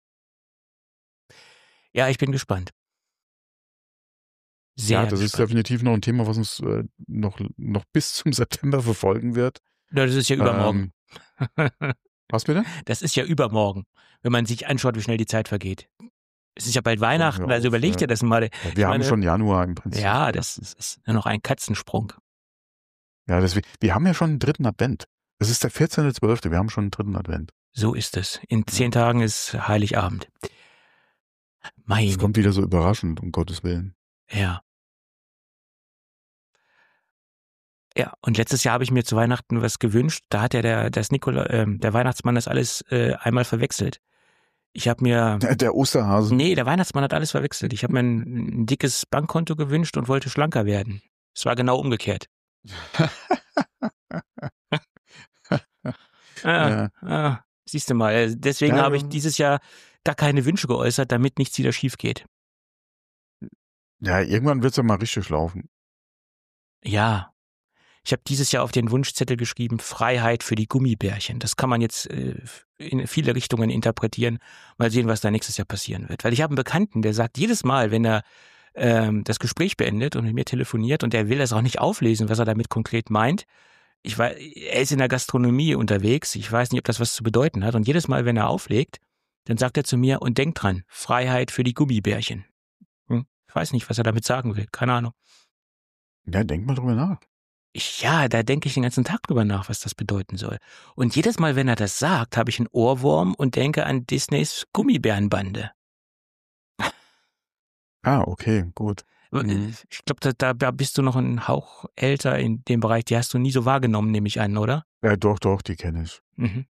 Ja, ich bin gespannt. Sehr ja, das gespannt. ist definitiv noch ein Thema, was uns äh, noch, noch bis zum September verfolgen wird. Ja, das ist ja übermorgen. Ähm, was bitte? Das ist ja übermorgen, wenn man sich anschaut, wie schnell die Zeit vergeht. Es ist ja bald Weihnachten, also auf, überleg dir ja. das mal. Ja, wir haben meine, schon Januar im Prinzip. Ja, das ist, ist nur noch ein Katzensprung. Ja, das, wir haben ja schon einen dritten Advent. Es ist der vierzehnte zwölfte Wir haben schon einen dritten Advent. So ist es. In zehn ja. Tagen ist Heiligabend. Mein. Es kommt wieder so überraschend, um Gottes Willen. Ja. Ja, und letztes Jahr habe ich mir zu Weihnachten was gewünscht. Da hat ja der, das Nikola, äh, der Weihnachtsmann das alles äh, einmal verwechselt. Ich habe mir... Der, der Osterhase. Nee, der Weihnachtsmann hat alles verwechselt. Ich habe mir ein, ein dickes Bankkonto gewünscht und wollte schlanker werden. Es war genau umgekehrt. ah, ja. ah, siehst du mal, deswegen ja, habe ich dieses Jahr gar keine Wünsche geäußert, damit nichts wieder schief geht. Ja, irgendwann wird es ja mal richtig laufen. Ja. Ich habe dieses Jahr auf den Wunschzettel geschrieben, Freiheit für die Gummibärchen. Das kann man jetzt äh, in viele Richtungen interpretieren. Mal sehen, was da nächstes Jahr passieren wird. Weil ich habe einen Bekannten, der sagt jedes Mal, wenn er ähm, das Gespräch beendet und mit mir telefoniert und er will das auch nicht auflesen, was er damit konkret meint. Ich weiß, er ist in der Gastronomie unterwegs. Ich weiß nicht, ob das was zu bedeuten hat. Und jedes Mal, wenn er auflegt, dann sagt er zu mir, und denk dran, Freiheit für die Gummibärchen. Hm? Ich weiß nicht, was er damit sagen will. Keine Ahnung. Ja, denk mal drüber nach. Ich, ja, da denke ich den ganzen Tag drüber nach, was das bedeuten soll. Und jedes Mal, wenn er das sagt, habe ich einen Ohrwurm und denke an Disneys Gummibärenbande. Ah, okay, gut. Mhm. Ich glaube, da, da bist du noch ein Hauch älter in dem Bereich. Die hast du nie so wahrgenommen, nehme ich an, oder? Ja, doch, doch, die kenne ich. Mhm.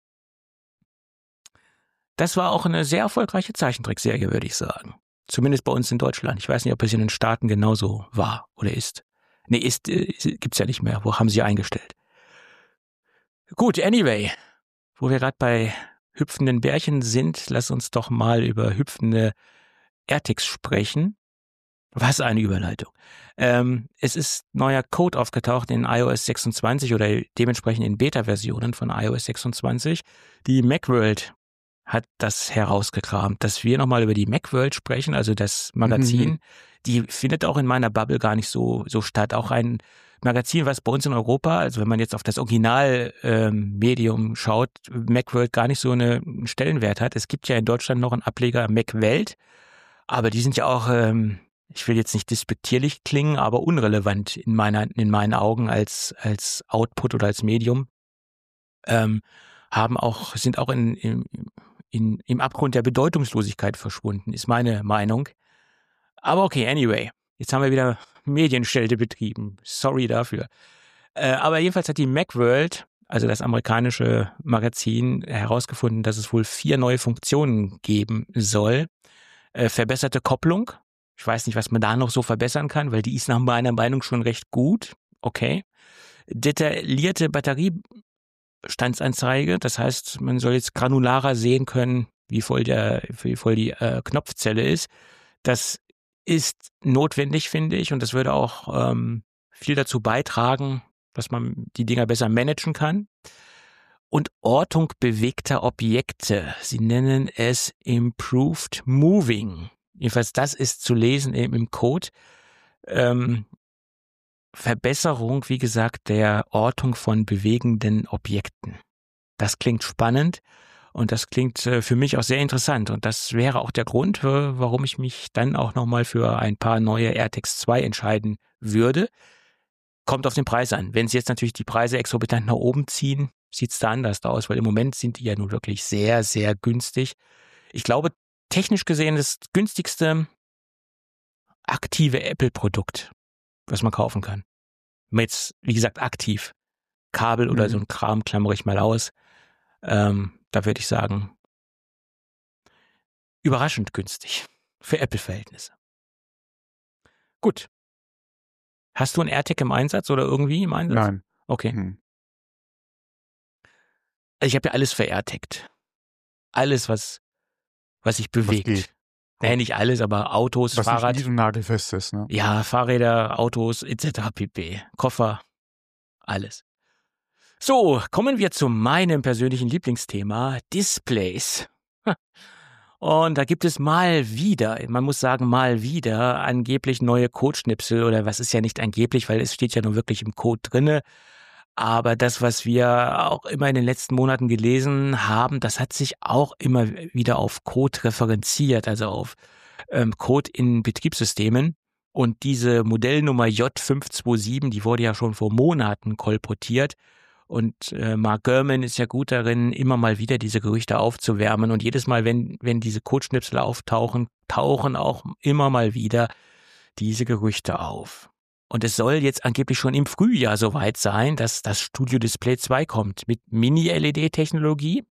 Das war auch eine sehr erfolgreiche Zeichentrickserie, würde ich sagen. Zumindest bei uns in Deutschland. Ich weiß nicht, ob es in den Staaten genauso war oder ist. Nee, ist, äh, gibt's ja nicht mehr. Wo haben sie eingestellt? Gut, anyway. Wo wir gerade bei hüpfenden Bärchen sind, lass uns doch mal über hüpfende AirTags sprechen. Was eine Überleitung. Ähm, es ist neuer Code aufgetaucht in i O S sechsundzwanzig oder dementsprechend in Beta-Versionen von i O S sechsundzwanzig. Die Macworld hat das herausgekramt, dass wir nochmal über die Macworld sprechen, also das Magazin. Mhm. Die findet auch in meiner Bubble gar nicht so so statt. Auch ein Magazin, was bei uns in Europa, also wenn man jetzt auf das Originalmedium ähm, schaut, Macworld gar nicht so eine, einen Stellenwert hat. Es gibt ja in Deutschland noch einen Ableger Macwelt, aber die sind ja auch, ähm, ich will jetzt nicht despektierlich klingen, aber unrelevant in meiner in meinen Augen als als Output oder als Medium. Ähm, haben auch sind auch in, in, in im Abgrund der Bedeutungslosigkeit verschwunden, ist meine Meinung. Aber okay, anyway. Jetzt haben wir wieder Medienschelte betrieben. Sorry dafür. Äh, aber jedenfalls hat die Macworld, also das amerikanische Magazin, herausgefunden, dass es wohl vier neue Funktionen geben soll. Äh, verbesserte Kopplung. Ich weiß nicht, was man da noch so verbessern kann, weil die ist nach meiner Meinung schon recht gut. Okay. Detaillierte Batteriestandsanzeige. Das heißt, man soll jetzt granularer sehen können, wie voll, der, wie voll die äh, Knopfzelle ist. Das ist notwendig, finde ich, und das würde auch ähm, viel dazu beitragen, dass man die Dinger besser managen kann. Und Ortung bewegter Objekte. Sie nennen es Improved Moving. Jedenfalls das ist zu lesen eben im Code. Ähm, Verbesserung, wie gesagt, der Ortung von bewegenden Objekten. Das klingt spannend. Und das klingt äh, für mich auch sehr interessant. Und das wäre auch der Grund, äh, warum ich mich dann auch nochmal für ein paar neue AirTags zwei entscheiden würde. Kommt auf den Preis an. Wenn sie jetzt natürlich die Preise exorbitant nach oben ziehen, sieht es da anders aus, weil im Moment sind die ja nun wirklich sehr, sehr günstig. Ich glaube, technisch gesehen das günstigste aktive Apple-Produkt, was man kaufen kann. Jetzt, wie gesagt, aktiv. Kabel oder Mhm. so ein Kram klammere ich mal aus. Ähm, da würde ich sagen, überraschend günstig für Apple-Verhältnisse. Gut. Hast du ein AirTag im Einsatz oder irgendwie im Einsatz? Nein. Okay. Hm. Also ich habe ja alles verAirTagt. Alles, was, was sich bewegt. geht. Naja, nicht alles, aber Autos, Was Fahrrad. nicht nied- und nagelfest ist, ne? Ja, Fahrräder, Autos et cetera pp. Koffer, alles. So, kommen wir zu meinem persönlichen Lieblingsthema, Displays. Und da gibt es mal wieder, man muss sagen mal wieder, angeblich neue Codeschnipsel oder was ist ja nicht angeblich, weil es steht ja nun wirklich im Code drinne. Aber das, was wir auch immer in den letzten Monaten gelesen haben, das hat sich auch immer wieder auf Code referenziert, also auf ähm, Code in Betriebssystemen. Und diese Modellnummer J fünf zwei sieben, die wurde ja schon vor Monaten kolportiert. Und äh, Mark Gurman ist ja gut darin, immer mal wieder diese Gerüchte aufzuwärmen. Und jedes Mal, wenn, wenn diese Codeschnipsel auftauchen, tauchen auch immer mal wieder diese Gerüchte auf. Und es soll jetzt angeblich schon im Frühjahr soweit sein, dass das Studio Display zwei kommt mit Mini-L E D-Technologie.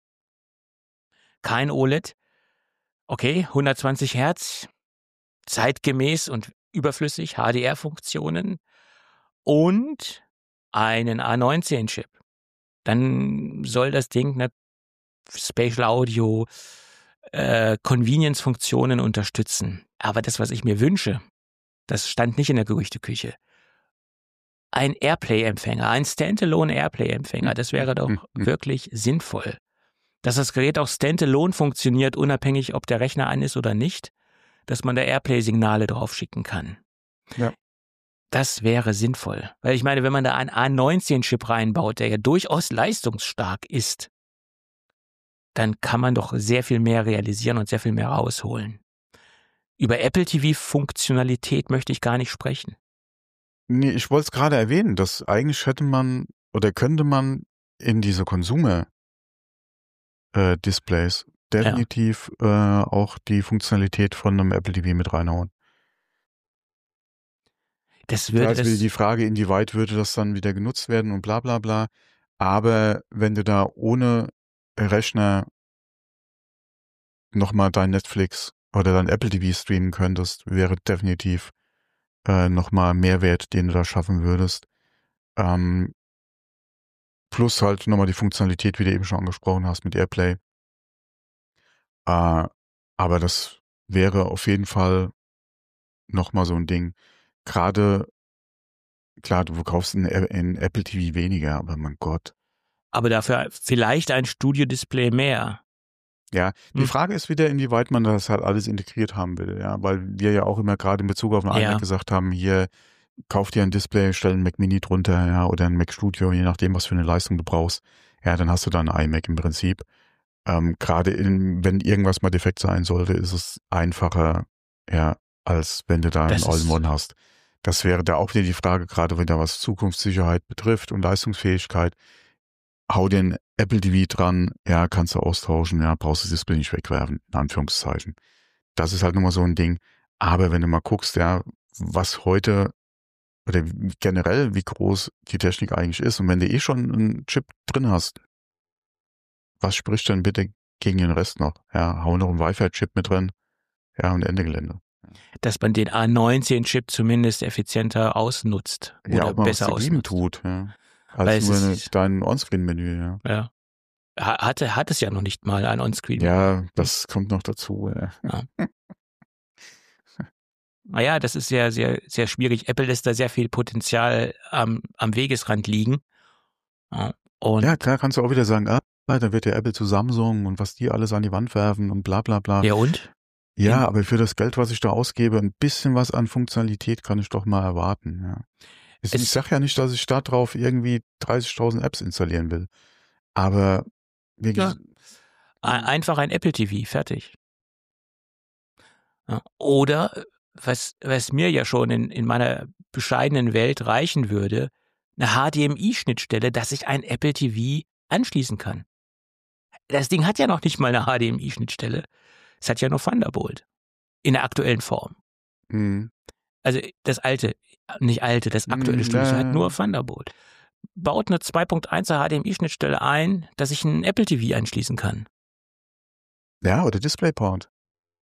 Kein O L E D. Okay, hundertzwanzig Hertz, zeitgemäß und überflüssig, H D R-Funktionen und einen A neunzehn-Chip. Dann soll das Ding eine Spatial Audio, äh, Convenience-Funktionen unterstützen. Aber das, was ich mir wünsche, das stand nicht in der Gerüchteküche. Ein Airplay-Empfänger, ein Standalone Airplay-Empfänger, das wäre doch wirklich sinnvoll. Dass das Gerät auch Standalone funktioniert, unabhängig, ob der Rechner an ist oder nicht, dass man da Airplay-Signale drauf schicken kann. Ja. Das wäre sinnvoll. Weil ich meine, wenn man da einen A neunzehn-Chip reinbaut, der ja durchaus leistungsstark ist, dann kann man doch sehr viel mehr realisieren und sehr viel mehr rausholen. Über Apple T V-Funktionalität möchte ich gar nicht sprechen. Nee, ich wollte es gerade erwähnen, dass eigentlich hätte man oder könnte man in diese Consumer-Displays definitiv ja. äh, auch die Funktionalität von einem Apple T V mit reinhauen. Das würde da ist das wieder die Frage, inwieweit würde das dann wieder genutzt werden und bla bla bla. Aber wenn du da ohne Rechner nochmal dein Netflix oder dein Apple T V streamen könntest, wäre definitiv äh, nochmal Mehrwert, den du da schaffen würdest. Ähm, plus halt nochmal die Funktionalität, wie du eben schon angesprochen hast, mit Airplay. Äh, aber das wäre auf jeden Fall nochmal so ein Ding. Gerade, klar, du kaufst in, in Apple T V weniger, aber mein Gott. Aber dafür vielleicht ein Studio-Display mehr. Ja, die Hm. Frage ist wieder, inwieweit man das halt alles integriert haben will, ja, weil wir ja auch immer gerade in Bezug auf einen Ja. iMac gesagt haben, hier, kauf dir ein Display, stell einen Mac Mini drunter, ja, oder ein Mac Studio, je nachdem, was für eine Leistung du brauchst. Ja, dann hast du da ein iMac im Prinzip. Ähm, gerade in, wenn irgendwas mal defekt sein sollte, ist es einfacher, ja, als wenn du da Das ein ist- All-in-One hast. Das wäre da auch wieder die Frage, gerade wenn da was Zukunftssicherheit betrifft und Leistungsfähigkeit. Hau dir ein Apple T V dran, ja, kannst du austauschen, ja, brauchst das Display nicht wegwerfen, in Anführungszeichen. Das ist halt nochmal so ein Ding. Aber wenn du mal guckst, ja, was heute oder generell, wie groß die Technik eigentlich ist und wenn du eh schon einen Chip drin hast, was spricht denn bitte gegen den Rest noch? Ja, hau noch einen Wi-Fi-Chip mit drin, ja, und Ende Gelände. Dass man den A neunzehn-Chip zumindest effizienter ausnutzt oder Ja, auch mal was besser dagegen ausnutzt. tut, ja. Weil Als es nur eine, ist- dein On-Screen-Menü, ja. Ja. Ha- Hatte, hat es ja noch nicht mal ein On-Screen. Ja, das kommt noch dazu, ja. Naja, das ist sehr, sehr, sehr schwierig. Apple lässt da sehr viel Potenzial am, am Wegesrand liegen. Ja, und Ja, klar kannst du auch wieder sagen, ah, dann wird der Apple zu Samsung und was die alles an die Wand werfen und bla bla bla. ja, und? Ja, in- aber für das Geld, was ich da ausgebe, ein bisschen was an Funktionalität kann ich doch mal erwarten. Ja. Ich, Es- ich sag ja nicht, dass ich da drauf irgendwie dreißigtausend Apps installieren will. Aber wie Ja. gesagt, Einfach ein Apple T V, fertig. Ja. Oder, was, was mir ja schon in, in meiner bescheidenen Welt reichen würde, eine H D M I-Schnittstelle, dass ich ein Apple T V anschließen kann. Das Ding hat ja noch nicht mal eine H D M I-Schnittstelle. Es hat ja nur Thunderbolt. In der aktuellen Form. Mhm. Also das alte, nicht alte, das aktuelle Studio ja. hat nur Thunderbolt. Baut eine zwei Punkt eins H D M I-Schnittstelle ein, dass ich einen Apple T V anschließen kann. Ja, oder DisplayPort.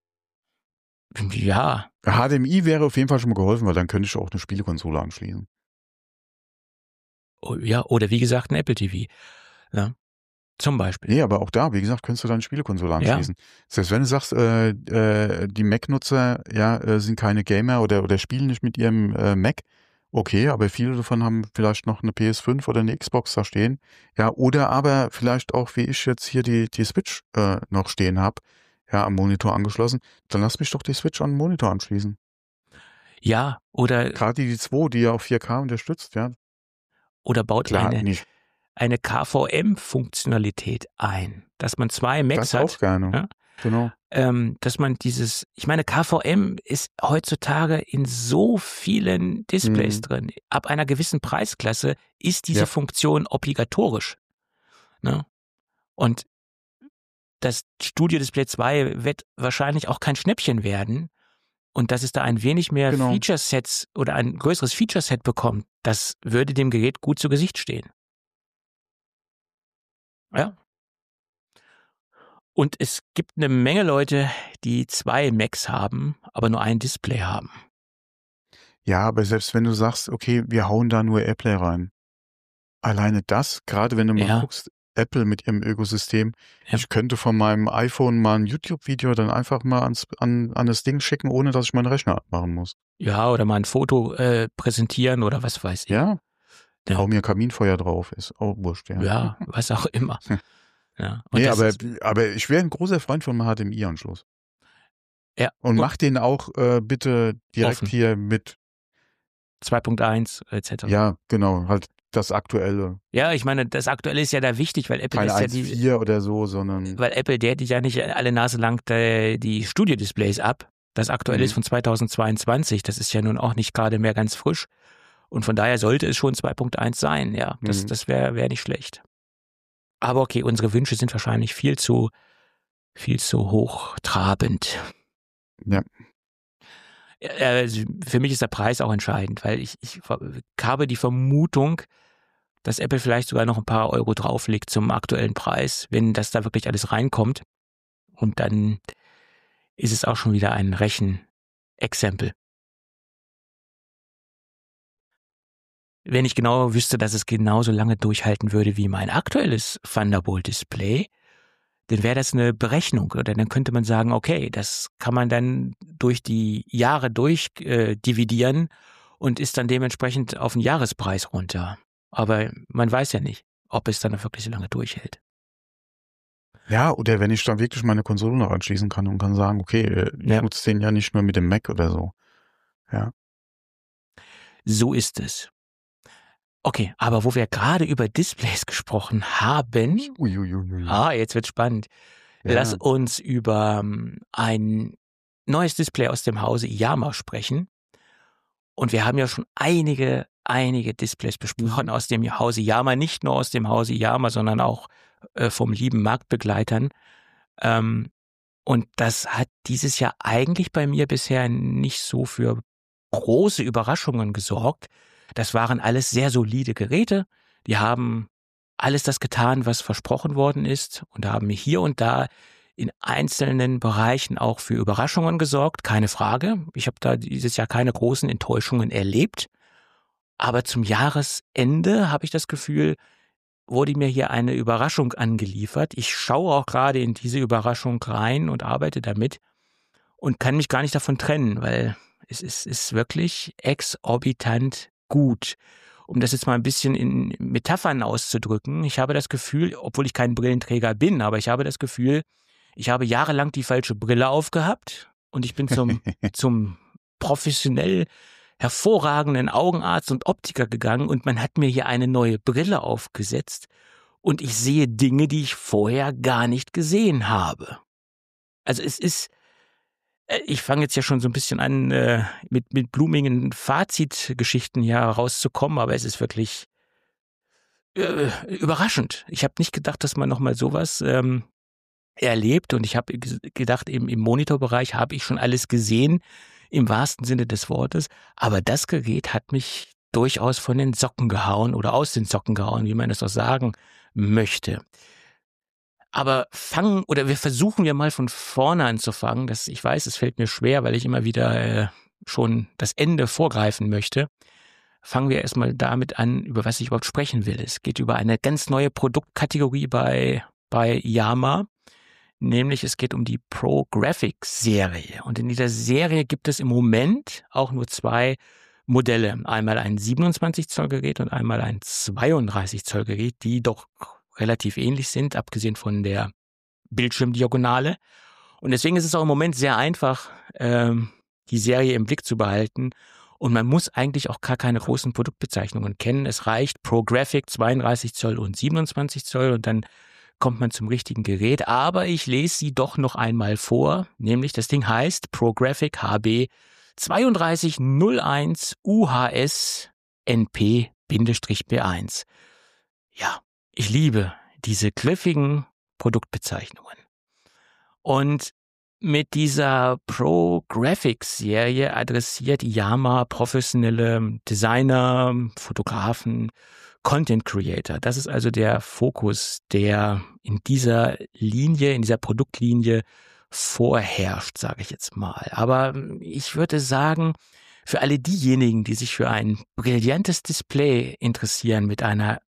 Ja. H D M I wäre auf jeden Fall schon mal geholfen, weil dann könnte ich auch eine Spielekonsole anschließen. Oh, ja, oder wie gesagt, ein Apple T V. Ja. Zum Beispiel. Nee, aber auch da, wie gesagt, könntest du deine Spielekonsole anschließen. Ja. Selbst wenn du sagst, äh, äh, die Mac-Nutzer ja, äh, sind keine Gamer oder, oder spielen nicht mit ihrem äh, Mac, okay, aber viele davon haben vielleicht noch eine P S fünf oder eine Xbox da stehen. Ja, oder aber vielleicht auch, wie ich jetzt hier die, die Switch äh, noch stehen habe, ja, am Monitor angeschlossen, dann lass mich doch die Switch an den Monitor anschließen. Ja, oder... Gerade die zwei, die ja auch vier K unterstützt, ja. Oder baut Klar, eine... nicht. eine K V M-Funktionalität ein, dass man zwei Macs das hat. auch gerne, ja? Genau. Ähm, dass man dieses, ich meine, K V M ist heutzutage in so vielen Displays Mhm. drin. Ab einer gewissen Preisklasse ist diese Ja. Funktion obligatorisch. Ne? Und das Studio Display zwei wird wahrscheinlich auch kein Schnäppchen werden. Und dass es da ein wenig mehr Genau. Feature-Sets oder ein größeres Feature-Set bekommt, das würde dem Gerät gut zu Gesicht stehen. Ja. Und es gibt eine Menge Leute, die zwei Macs haben, aber nur ein Display haben. Ja, aber selbst wenn du sagst, okay, wir hauen da nur AirPlay rein. Alleine das, gerade wenn du mal Ja. guckst, Apple mit ihrem Ökosystem, Ja. ich könnte von meinem iPhone mal ein YouTube-Video dann einfach mal ans, an, an das Ding schicken, ohne dass ich meinen Rechner abmachen muss. Ja, oder mal ein Foto äh, präsentieren oder was weiß ich. Ja? Ja. Hau mir Kaminfeuer drauf, ist auch wurscht, ja. Ja, was auch immer. Ja. Und Nee, das aber, ist, aber ich wäre ein großer Freund von einem H D M I-Anschluss. ja, Und mach den auch äh, bitte direkt Offen. hier mit, zwei Punkt eins et cetera. ja, genau, halt das Aktuelle. Ja, ich meine, das Aktuelle ist ja da wichtig, weil Apple Keine ist ja eins Punkt die, vier oder so, sondern weil Apple datet ja nicht alle Nase lang die, die Studio-Displays ab. Das Aktuelle Mhm. ist von zweitausendzweiundzwanzig. Das ist ja nun auch nicht gerade mehr ganz frisch. Und von daher sollte es schon zwei Punkt eins sein. Ja, das, Mhm. das wäre wär nicht schlecht. Aber okay, unsere Wünsche sind wahrscheinlich viel zu, viel zu hochtrabend. Ja. Äh, Für mich ist der Preis auch entscheidend, weil ich, ich habe die Vermutung, dass Apple vielleicht sogar noch ein paar Euro drauflegt zum aktuellen Preis, wenn das da wirklich alles reinkommt. Und dann ist es auch schon wieder ein Rechenexempel. Wenn ich genau wüsste, dass es genauso lange durchhalten würde wie mein aktuelles Thunderbolt-Display, dann wäre das eine Berechnung. Oder dann könnte man sagen, okay, das kann man dann durch die Jahre durch äh, dividieren und ist dann dementsprechend auf den Jahrespreis runter. Aber man weiß ja nicht, ob es dann wirklich so lange durchhält. Ja, oder wenn ich dann wirklich meine Konsole noch anschließen kann und kann sagen, okay, äh, ich Ja. nutze den ja nicht nur mit dem Mac oder so. Ja. So ist es. Okay, aber wo wir gerade über Displays gesprochen haben, Uiuiui. ah, jetzt wird spannend. Ja. Lass uns über ähm, ein neues Display aus dem Hause Yama sprechen. Und wir haben ja schon einige, einige Displays besprochen aus dem Hause Yama, nicht nur aus dem Hause Yama, sondern auch äh, vom lieben Marktbegleitern. Ähm, und das hat dieses Jahr eigentlich bei mir bisher nicht so für große Überraschungen gesorgt. Das waren alles sehr solide Geräte. Die haben alles das getan, was versprochen worden ist und haben hier und da in einzelnen Bereichen auch für Überraschungen gesorgt, keine Frage. Ich habe da dieses Jahr keine großen Enttäuschungen erlebt. Aber zum Jahresende habe ich das Gefühl, wurde mir hier eine Überraschung angeliefert. Ich schaue auch gerade in diese Überraschung rein und arbeite damit und kann mich gar nicht davon trennen, weil es ist, ist wirklich exorbitant gut. Um das jetzt mal ein bisschen in Metaphern auszudrücken, ich habe das Gefühl, obwohl ich kein Brillenträger bin, aber ich habe das Gefühl, ich habe jahrelang die falsche Brille aufgehabt und ich bin zum, zum professionell hervorragenden Augenarzt und Optiker gegangen und man hat mir hier eine neue Brille aufgesetzt und ich sehe Dinge, die ich vorher gar nicht gesehen habe. Also es ist, äh, ich fange jetzt ja schon so ein bisschen an, äh, mit, mit blumigen Fazitgeschichten hier rauszukommen, aber es ist wirklich äh, überraschend. Ich habe nicht gedacht, dass man nochmal sowas ähm, erlebt, und ich habe gedacht, eben im Monitorbereich habe ich schon alles gesehen, im wahrsten Sinne des Wortes, aber das Gerät hat mich durchaus von den Socken gehauen oder aus den Socken gehauen, wie man es auch sagen möchte. Aber fangen, oder wir versuchen ja mal von vorne anzufangen. Das, ich weiß, es fällt mir schwer, weil ich immer wieder äh, schon das Ende vorgreifen möchte. Fangen wir erstmal damit an, über was ich überhaupt sprechen will. Es geht über eine ganz neue Produktkategorie bei, bei Yamaha. Nämlich es geht um die Pro Graphics Serie. Und in dieser Serie gibt es im Moment auch nur zwei Modelle. Einmal ein siebenundzwanzig Zoll Gerät und einmal ein zweiunddreißig Zoll Gerät, die doch relativ ähnlich sind, abgesehen von der Bildschirmdiagonale. Und deswegen ist es auch im Moment sehr einfach, ähm, die Serie im Blick zu behalten. Und man muss eigentlich auch gar keine großen Produktbezeichnungen kennen. Es reicht Pro Graphic zweiunddreißig Zoll und siebenundzwanzig Zoll, und dann kommt man zum richtigen Gerät. Aber ich lese sie doch noch einmal vor, nämlich das Ding heißt Pro Graphic H B zweiunddreißig null eins U H S N P B eins. Ja, ich liebe diese griffigen Produktbezeichnungen. Und mit dieser Pro Graphics Serie adressiert Yamaha professionelle Designer, Fotografen, Content Creator. Das ist also der Fokus, der in dieser Linie, in dieser Produktlinie vorherrscht, sage ich jetzt mal. Aber ich würde sagen, für alle diejenigen, die sich für ein brillantes Display interessieren mit einer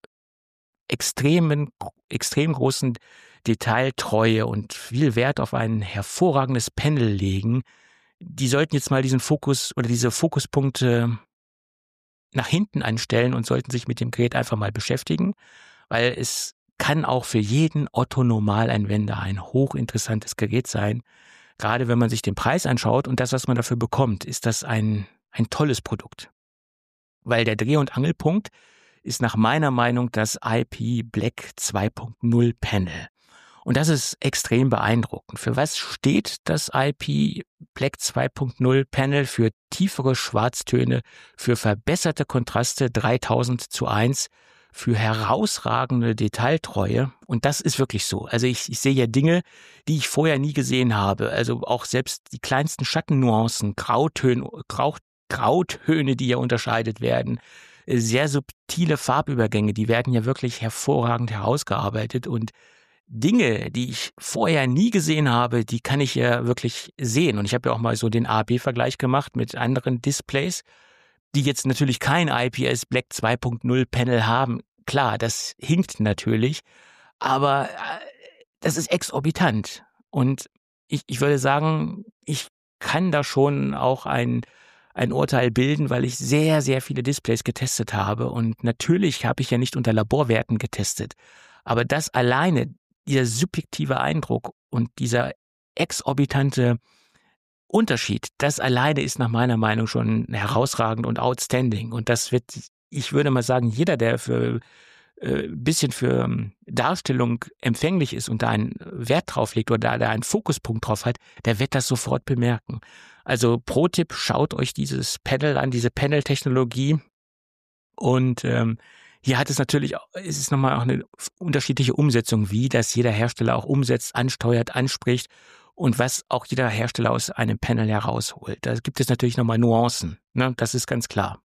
extremen, extrem großen Detailtreue und viel Wert auf ein hervorragendes Panel legen, die sollten jetzt mal diesen Fokus oder diese Fokuspunkte nach hinten anstellen und sollten sich mit dem Gerät einfach mal beschäftigen, weil es kann auch für jeden Otto-Normalanwender ein hochinteressantes Gerät sein. Gerade wenn man sich den Preis anschaut und das, was man dafür bekommt, ist das ein, ein tolles Produkt. Weil der Dreh- und Angelpunkt ist nach meiner Meinung das I P Black zwei Punkt null Panel. Und das ist extrem beeindruckend. Für was steht das I P Black zwei Punkt null Panel? Für tiefere Schwarztöne, für verbesserte Kontraste dreitausend zu eins, für herausragende Detailtreue. Und das ist wirklich so. Also ich, ich sehe ja Dinge, die ich vorher nie gesehen habe. Also auch selbst die kleinsten Schattennuancen, Grautöne, Grau, Grautöne, die ja unterscheidet werden, sehr subtile Farbübergänge, die werden ja wirklich hervorragend herausgearbeitet, und Dinge, die ich vorher nie gesehen habe, die kann ich ja wirklich sehen. Und ich habe ja auch mal so den A B-Vergleich gemacht mit anderen Displays, die jetzt natürlich kein I P S Black zwei Punkt null Panel haben. Klar, das hinkt natürlich, aber das ist exorbitant. Und ich, ich würde sagen, ich kann da schon auch ein ein Urteil bilden, weil ich sehr, sehr viele Displays getestet habe. Und natürlich habe ich ja nicht unter Laborwerten getestet. Aber das alleine, dieser subjektive Eindruck und dieser exorbitante Unterschied, das alleine ist nach meiner Meinung schon herausragend und outstanding. Und das wird, ich würde mal sagen, jeder, der für äh, ein bisschen für ähm, Darstellung empfänglich ist und da einen Wert drauf legt oder da, da einen Fokuspunkt drauf hat, der wird das sofort bemerken. Also Pro-Tipp, schaut euch dieses Panel an, diese Panel-Technologie. Und ähm, hier hat es natürlich, ist es nochmal auch eine unterschiedliche Umsetzung, wie das jeder Hersteller auch umsetzt, ansteuert, anspricht und was auch jeder Hersteller aus einem Panel herausholt. Da gibt es natürlich nochmal Nuancen, ne? Das ist ganz klar.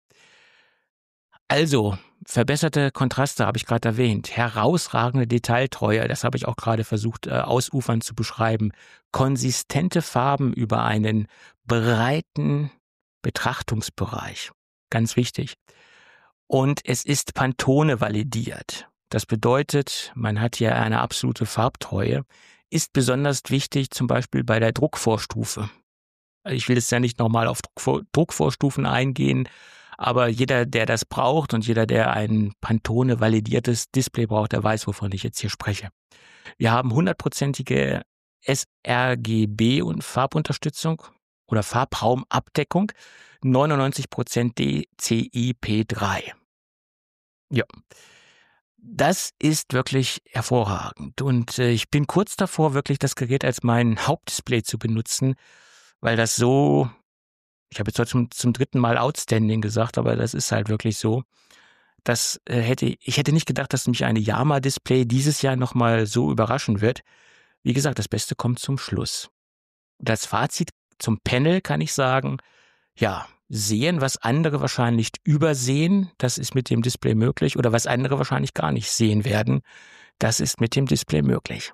Also, verbesserte Kontraste habe ich gerade erwähnt, herausragende Detailtreue, das habe ich auch gerade versucht äh, ausufernd zu beschreiben, konsistente Farben über einen breiten Betrachtungsbereich, ganz wichtig. Und es ist Pantone validiert. Das bedeutet, man hat hier eine absolute Farbtreue, ist besonders wichtig zum Beispiel bei der Druckvorstufe. Ich will jetzt ja nicht nochmal auf Druckvor- Druckvorstufen eingehen, aber jeder, der das braucht und jeder, der ein Pantone-validiertes Display braucht, der weiß, wovon ich jetzt hier spreche. Wir haben hundertprozentige sRGB und Farbunterstützung oder Farbraumabdeckung, neunundneunzig Prozent D C I P drei. Ja. Das ist wirklich hervorragend. Und äh, ich bin kurz davor, wirklich das Gerät als mein Hauptdisplay zu benutzen, weil das so, ich habe jetzt heute zum, zum dritten Mal outstanding gesagt, aber das ist halt wirklich so. Das äh, hätte, ich hätte nicht gedacht, dass mich eine Yama-Display dieses Jahr nochmal so überraschen wird. Wie gesagt, das Beste kommt zum Schluss. Das Fazit zum Panel kann ich sagen, ja, sehen, was andere wahrscheinlich übersehen, das ist mit dem Display möglich, oder was andere wahrscheinlich gar nicht sehen werden, das ist mit dem Display möglich.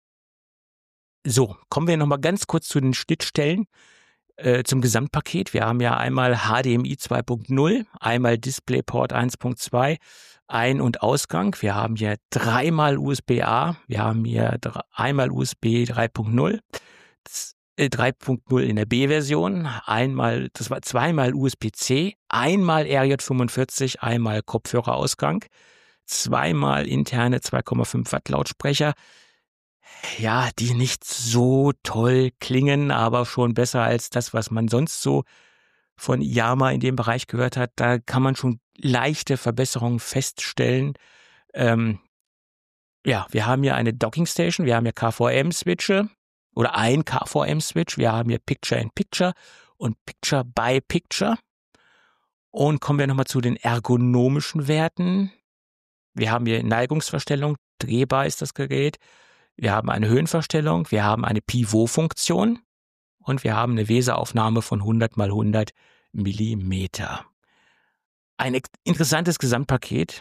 So, kommen wir nochmal ganz kurz zu den Schnittstellen äh, zum Gesamtpaket. Wir haben ja einmal H D M I zwei Punkt null, einmal DisplayPort eins Punkt zwei, Ein- und Ausgang. Wir haben hier dreimal U S B A, wir haben hier drei, einmal U S B drei Punkt null, drei Punkt null in der B-Version, einmal, das war zweimal U S B C, einmal R J fünfundvierzig, einmal Kopfhörerausgang, zweimal interne zwei Komma fünf Watt Lautsprecher, ja, die nicht so toll klingen, aber schon besser als das, was man sonst so von Yama in dem Bereich gehört hat. Da kann man schon leichte Verbesserungen feststellen. Ähm, ja, wir haben hier eine Dockingstation, wir haben hier K V M-Switche, oder ein K V M-Switch. Wir haben hier Picture-in-Picture und Picture-by-Picture. Und kommen wir nochmal zu den ergonomischen Werten. Wir haben hier Neigungsverstellung, drehbar ist das Gerät. Wir haben eine Höhenverstellung, wir haben eine Pivot-Funktion und wir haben eine Weser-Aufnahme von hundert mal hundert Millimeter. Ein interessantes Gesamtpaket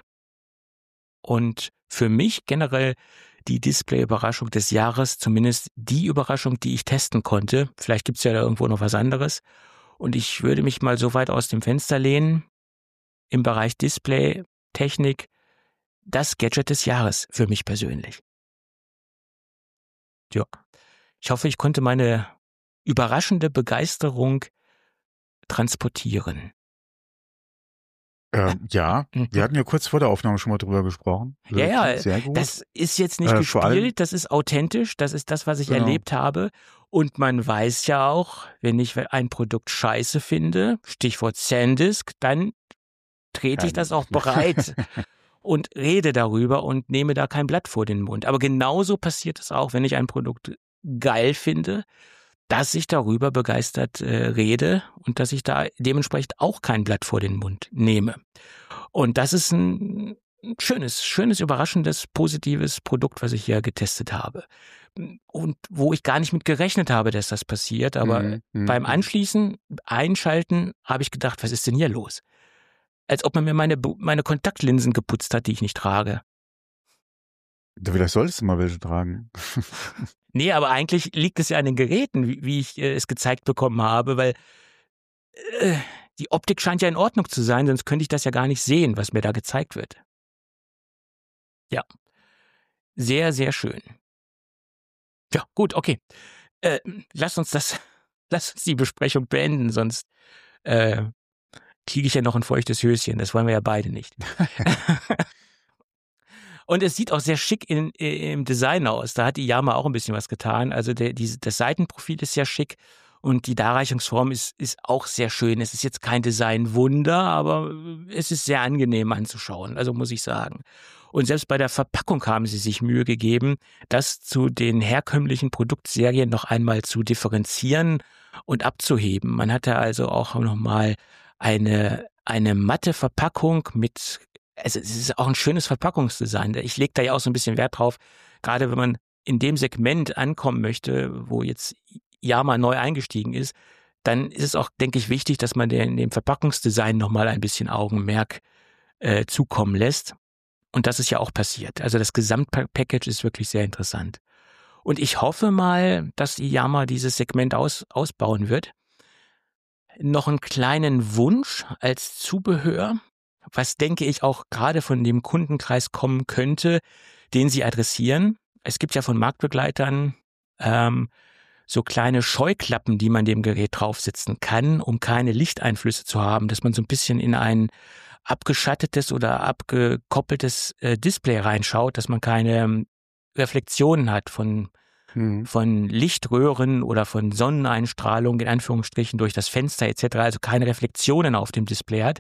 und für mich generell die Display-Überraschung des Jahres, zumindest die Überraschung, die ich testen konnte. Vielleicht gibt's ja da irgendwo noch was anderes. Und ich würde mich mal so weit aus dem Fenster lehnen, im Bereich Display-Technik, das Gadget des Jahres für mich persönlich. Ja, ich hoffe, ich konnte meine überraschende Begeisterung transportieren. Ähm, ja, wir hatten ja kurz vor der Aufnahme schon mal drüber gesprochen. Also ja, ja, sehr gut. Das ist jetzt nicht äh, gespielt, allem, das ist authentisch, das ist das, was ich genau. erlebt habe. Und man weiß ja auch, wenn ich ein Produkt scheiße finde, Stichwort SanDisk, dann trete ich das auch bereit und rede darüber und nehme da kein Blatt vor den Mund. Aber genauso passiert es auch, wenn ich ein Produkt geil finde, dass ich darüber begeistert äh, rede und dass ich da dementsprechend auch kein Blatt vor den Mund nehme. Und das ist ein schönes, schönes, überraschendes, positives Produkt, was ich hier getestet habe. Und wo ich gar nicht mit gerechnet habe, dass das passiert. Aber mhm, beim Anschließen, Einschalten, habe ich gedacht, was ist denn hier los? Als ob man mir meine, meine Kontaktlinsen geputzt hat, die ich nicht trage. Vielleicht solltest du mal welche tragen. Nee, aber eigentlich liegt es ja an den Geräten, wie, wie ich äh, es gezeigt bekommen habe, weil äh, die Optik scheint ja in Ordnung zu sein, sonst könnte ich das ja gar nicht sehen, was mir da gezeigt wird. Ja, sehr, sehr schön. Ja, gut, okay. Äh, lass uns das, lass uns die Besprechung beenden, sonst äh, kriege ich ja noch ein feuchtes Höschen. Das wollen wir ja beide nicht. Und es sieht auch sehr schick in, im Design aus. Da hat die Yama auch ein bisschen was getan. Also der, die, das Seitenprofil ist sehr schick und die Darreichungsform ist, ist auch sehr schön. Es ist jetzt kein Designwunder, aber es ist sehr angenehm anzuschauen, also muss ich sagen. Und selbst bei der Verpackung haben sie sich Mühe gegeben, das zu den herkömmlichen Produktserien noch einmal zu differenzieren und abzuheben. Man hatte also auch nochmal eine, eine matte Verpackung mit, also es ist auch ein schönes Verpackungsdesign. Ich lege da ja auch so ein bisschen Wert drauf, gerade wenn man in dem Segment ankommen möchte, wo jetzt Yama neu eingestiegen ist, dann ist es auch, denke ich, wichtig, dass man in dem Verpackungsdesign nochmal ein bisschen Augenmerk äh, zukommen lässt. Und das ist ja auch passiert. Also das Gesamtpackage ist wirklich sehr interessant. Und ich hoffe mal, dass die Yama dieses Segment aus, ausbauen wird. Noch einen kleinen Wunsch als Zubehör, was denke ich auch gerade von dem Kundenkreis kommen könnte, den sie adressieren. Es gibt ja von Marktbegleitern ähm, so kleine Scheuklappen, die man dem Gerät draufsetzen kann, um keine Lichteinflüsse zu haben, dass man so ein bisschen in ein abgeschattetes oder abgekoppeltes äh, Display reinschaut, dass man keine ähm, Reflexionen hat von, mhm. von Lichtröhren oder von Sonneneinstrahlung in Anführungsstrichen durch das Fenster et cetera, also keine Reflexionen auf dem Display hat.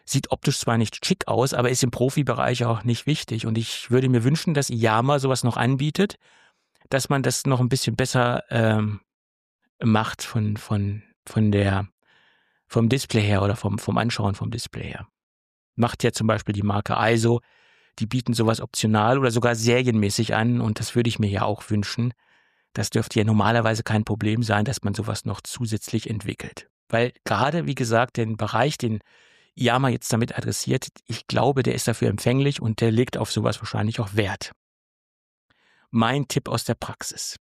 Sieht optisch zwar nicht schick aus, aber ist im Profibereich auch nicht wichtig. Und ich würde mir wünschen, dass Iyama sowas noch anbietet, dass man das noch ein bisschen besser ähm, macht von, von, von der, vom Display her oder vom, vom Anschauen vom Display her. Macht ja zum Beispiel die Marke I S O, die bieten sowas optional oder sogar serienmäßig an und das würde ich mir ja auch wünschen. Das dürfte ja normalerweise kein Problem sein, dass man sowas noch zusätzlich entwickelt. Weil gerade, wie gesagt, den Bereich, den Iyama jetzt damit adressiert, ich glaube, der ist dafür empfänglich und der legt auf sowas wahrscheinlich auch Wert. Mein Tipp aus der Praxis.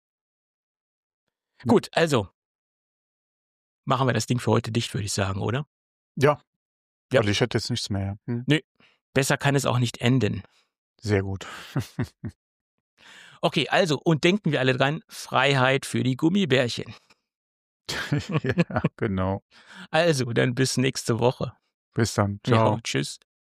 Gut, also machen wir das Ding für heute dicht, würde ich sagen, oder? Ja, Ja. also ich hätte jetzt nichts mehr. Hm? Nö, besser kann es auch nicht enden. Sehr gut. Okay, also, und denken wir alle dran, Freiheit für die Gummibärchen. Ja, genau. Also, dann bis nächste Woche. Bis dann. Ciao. Ja, tschüss.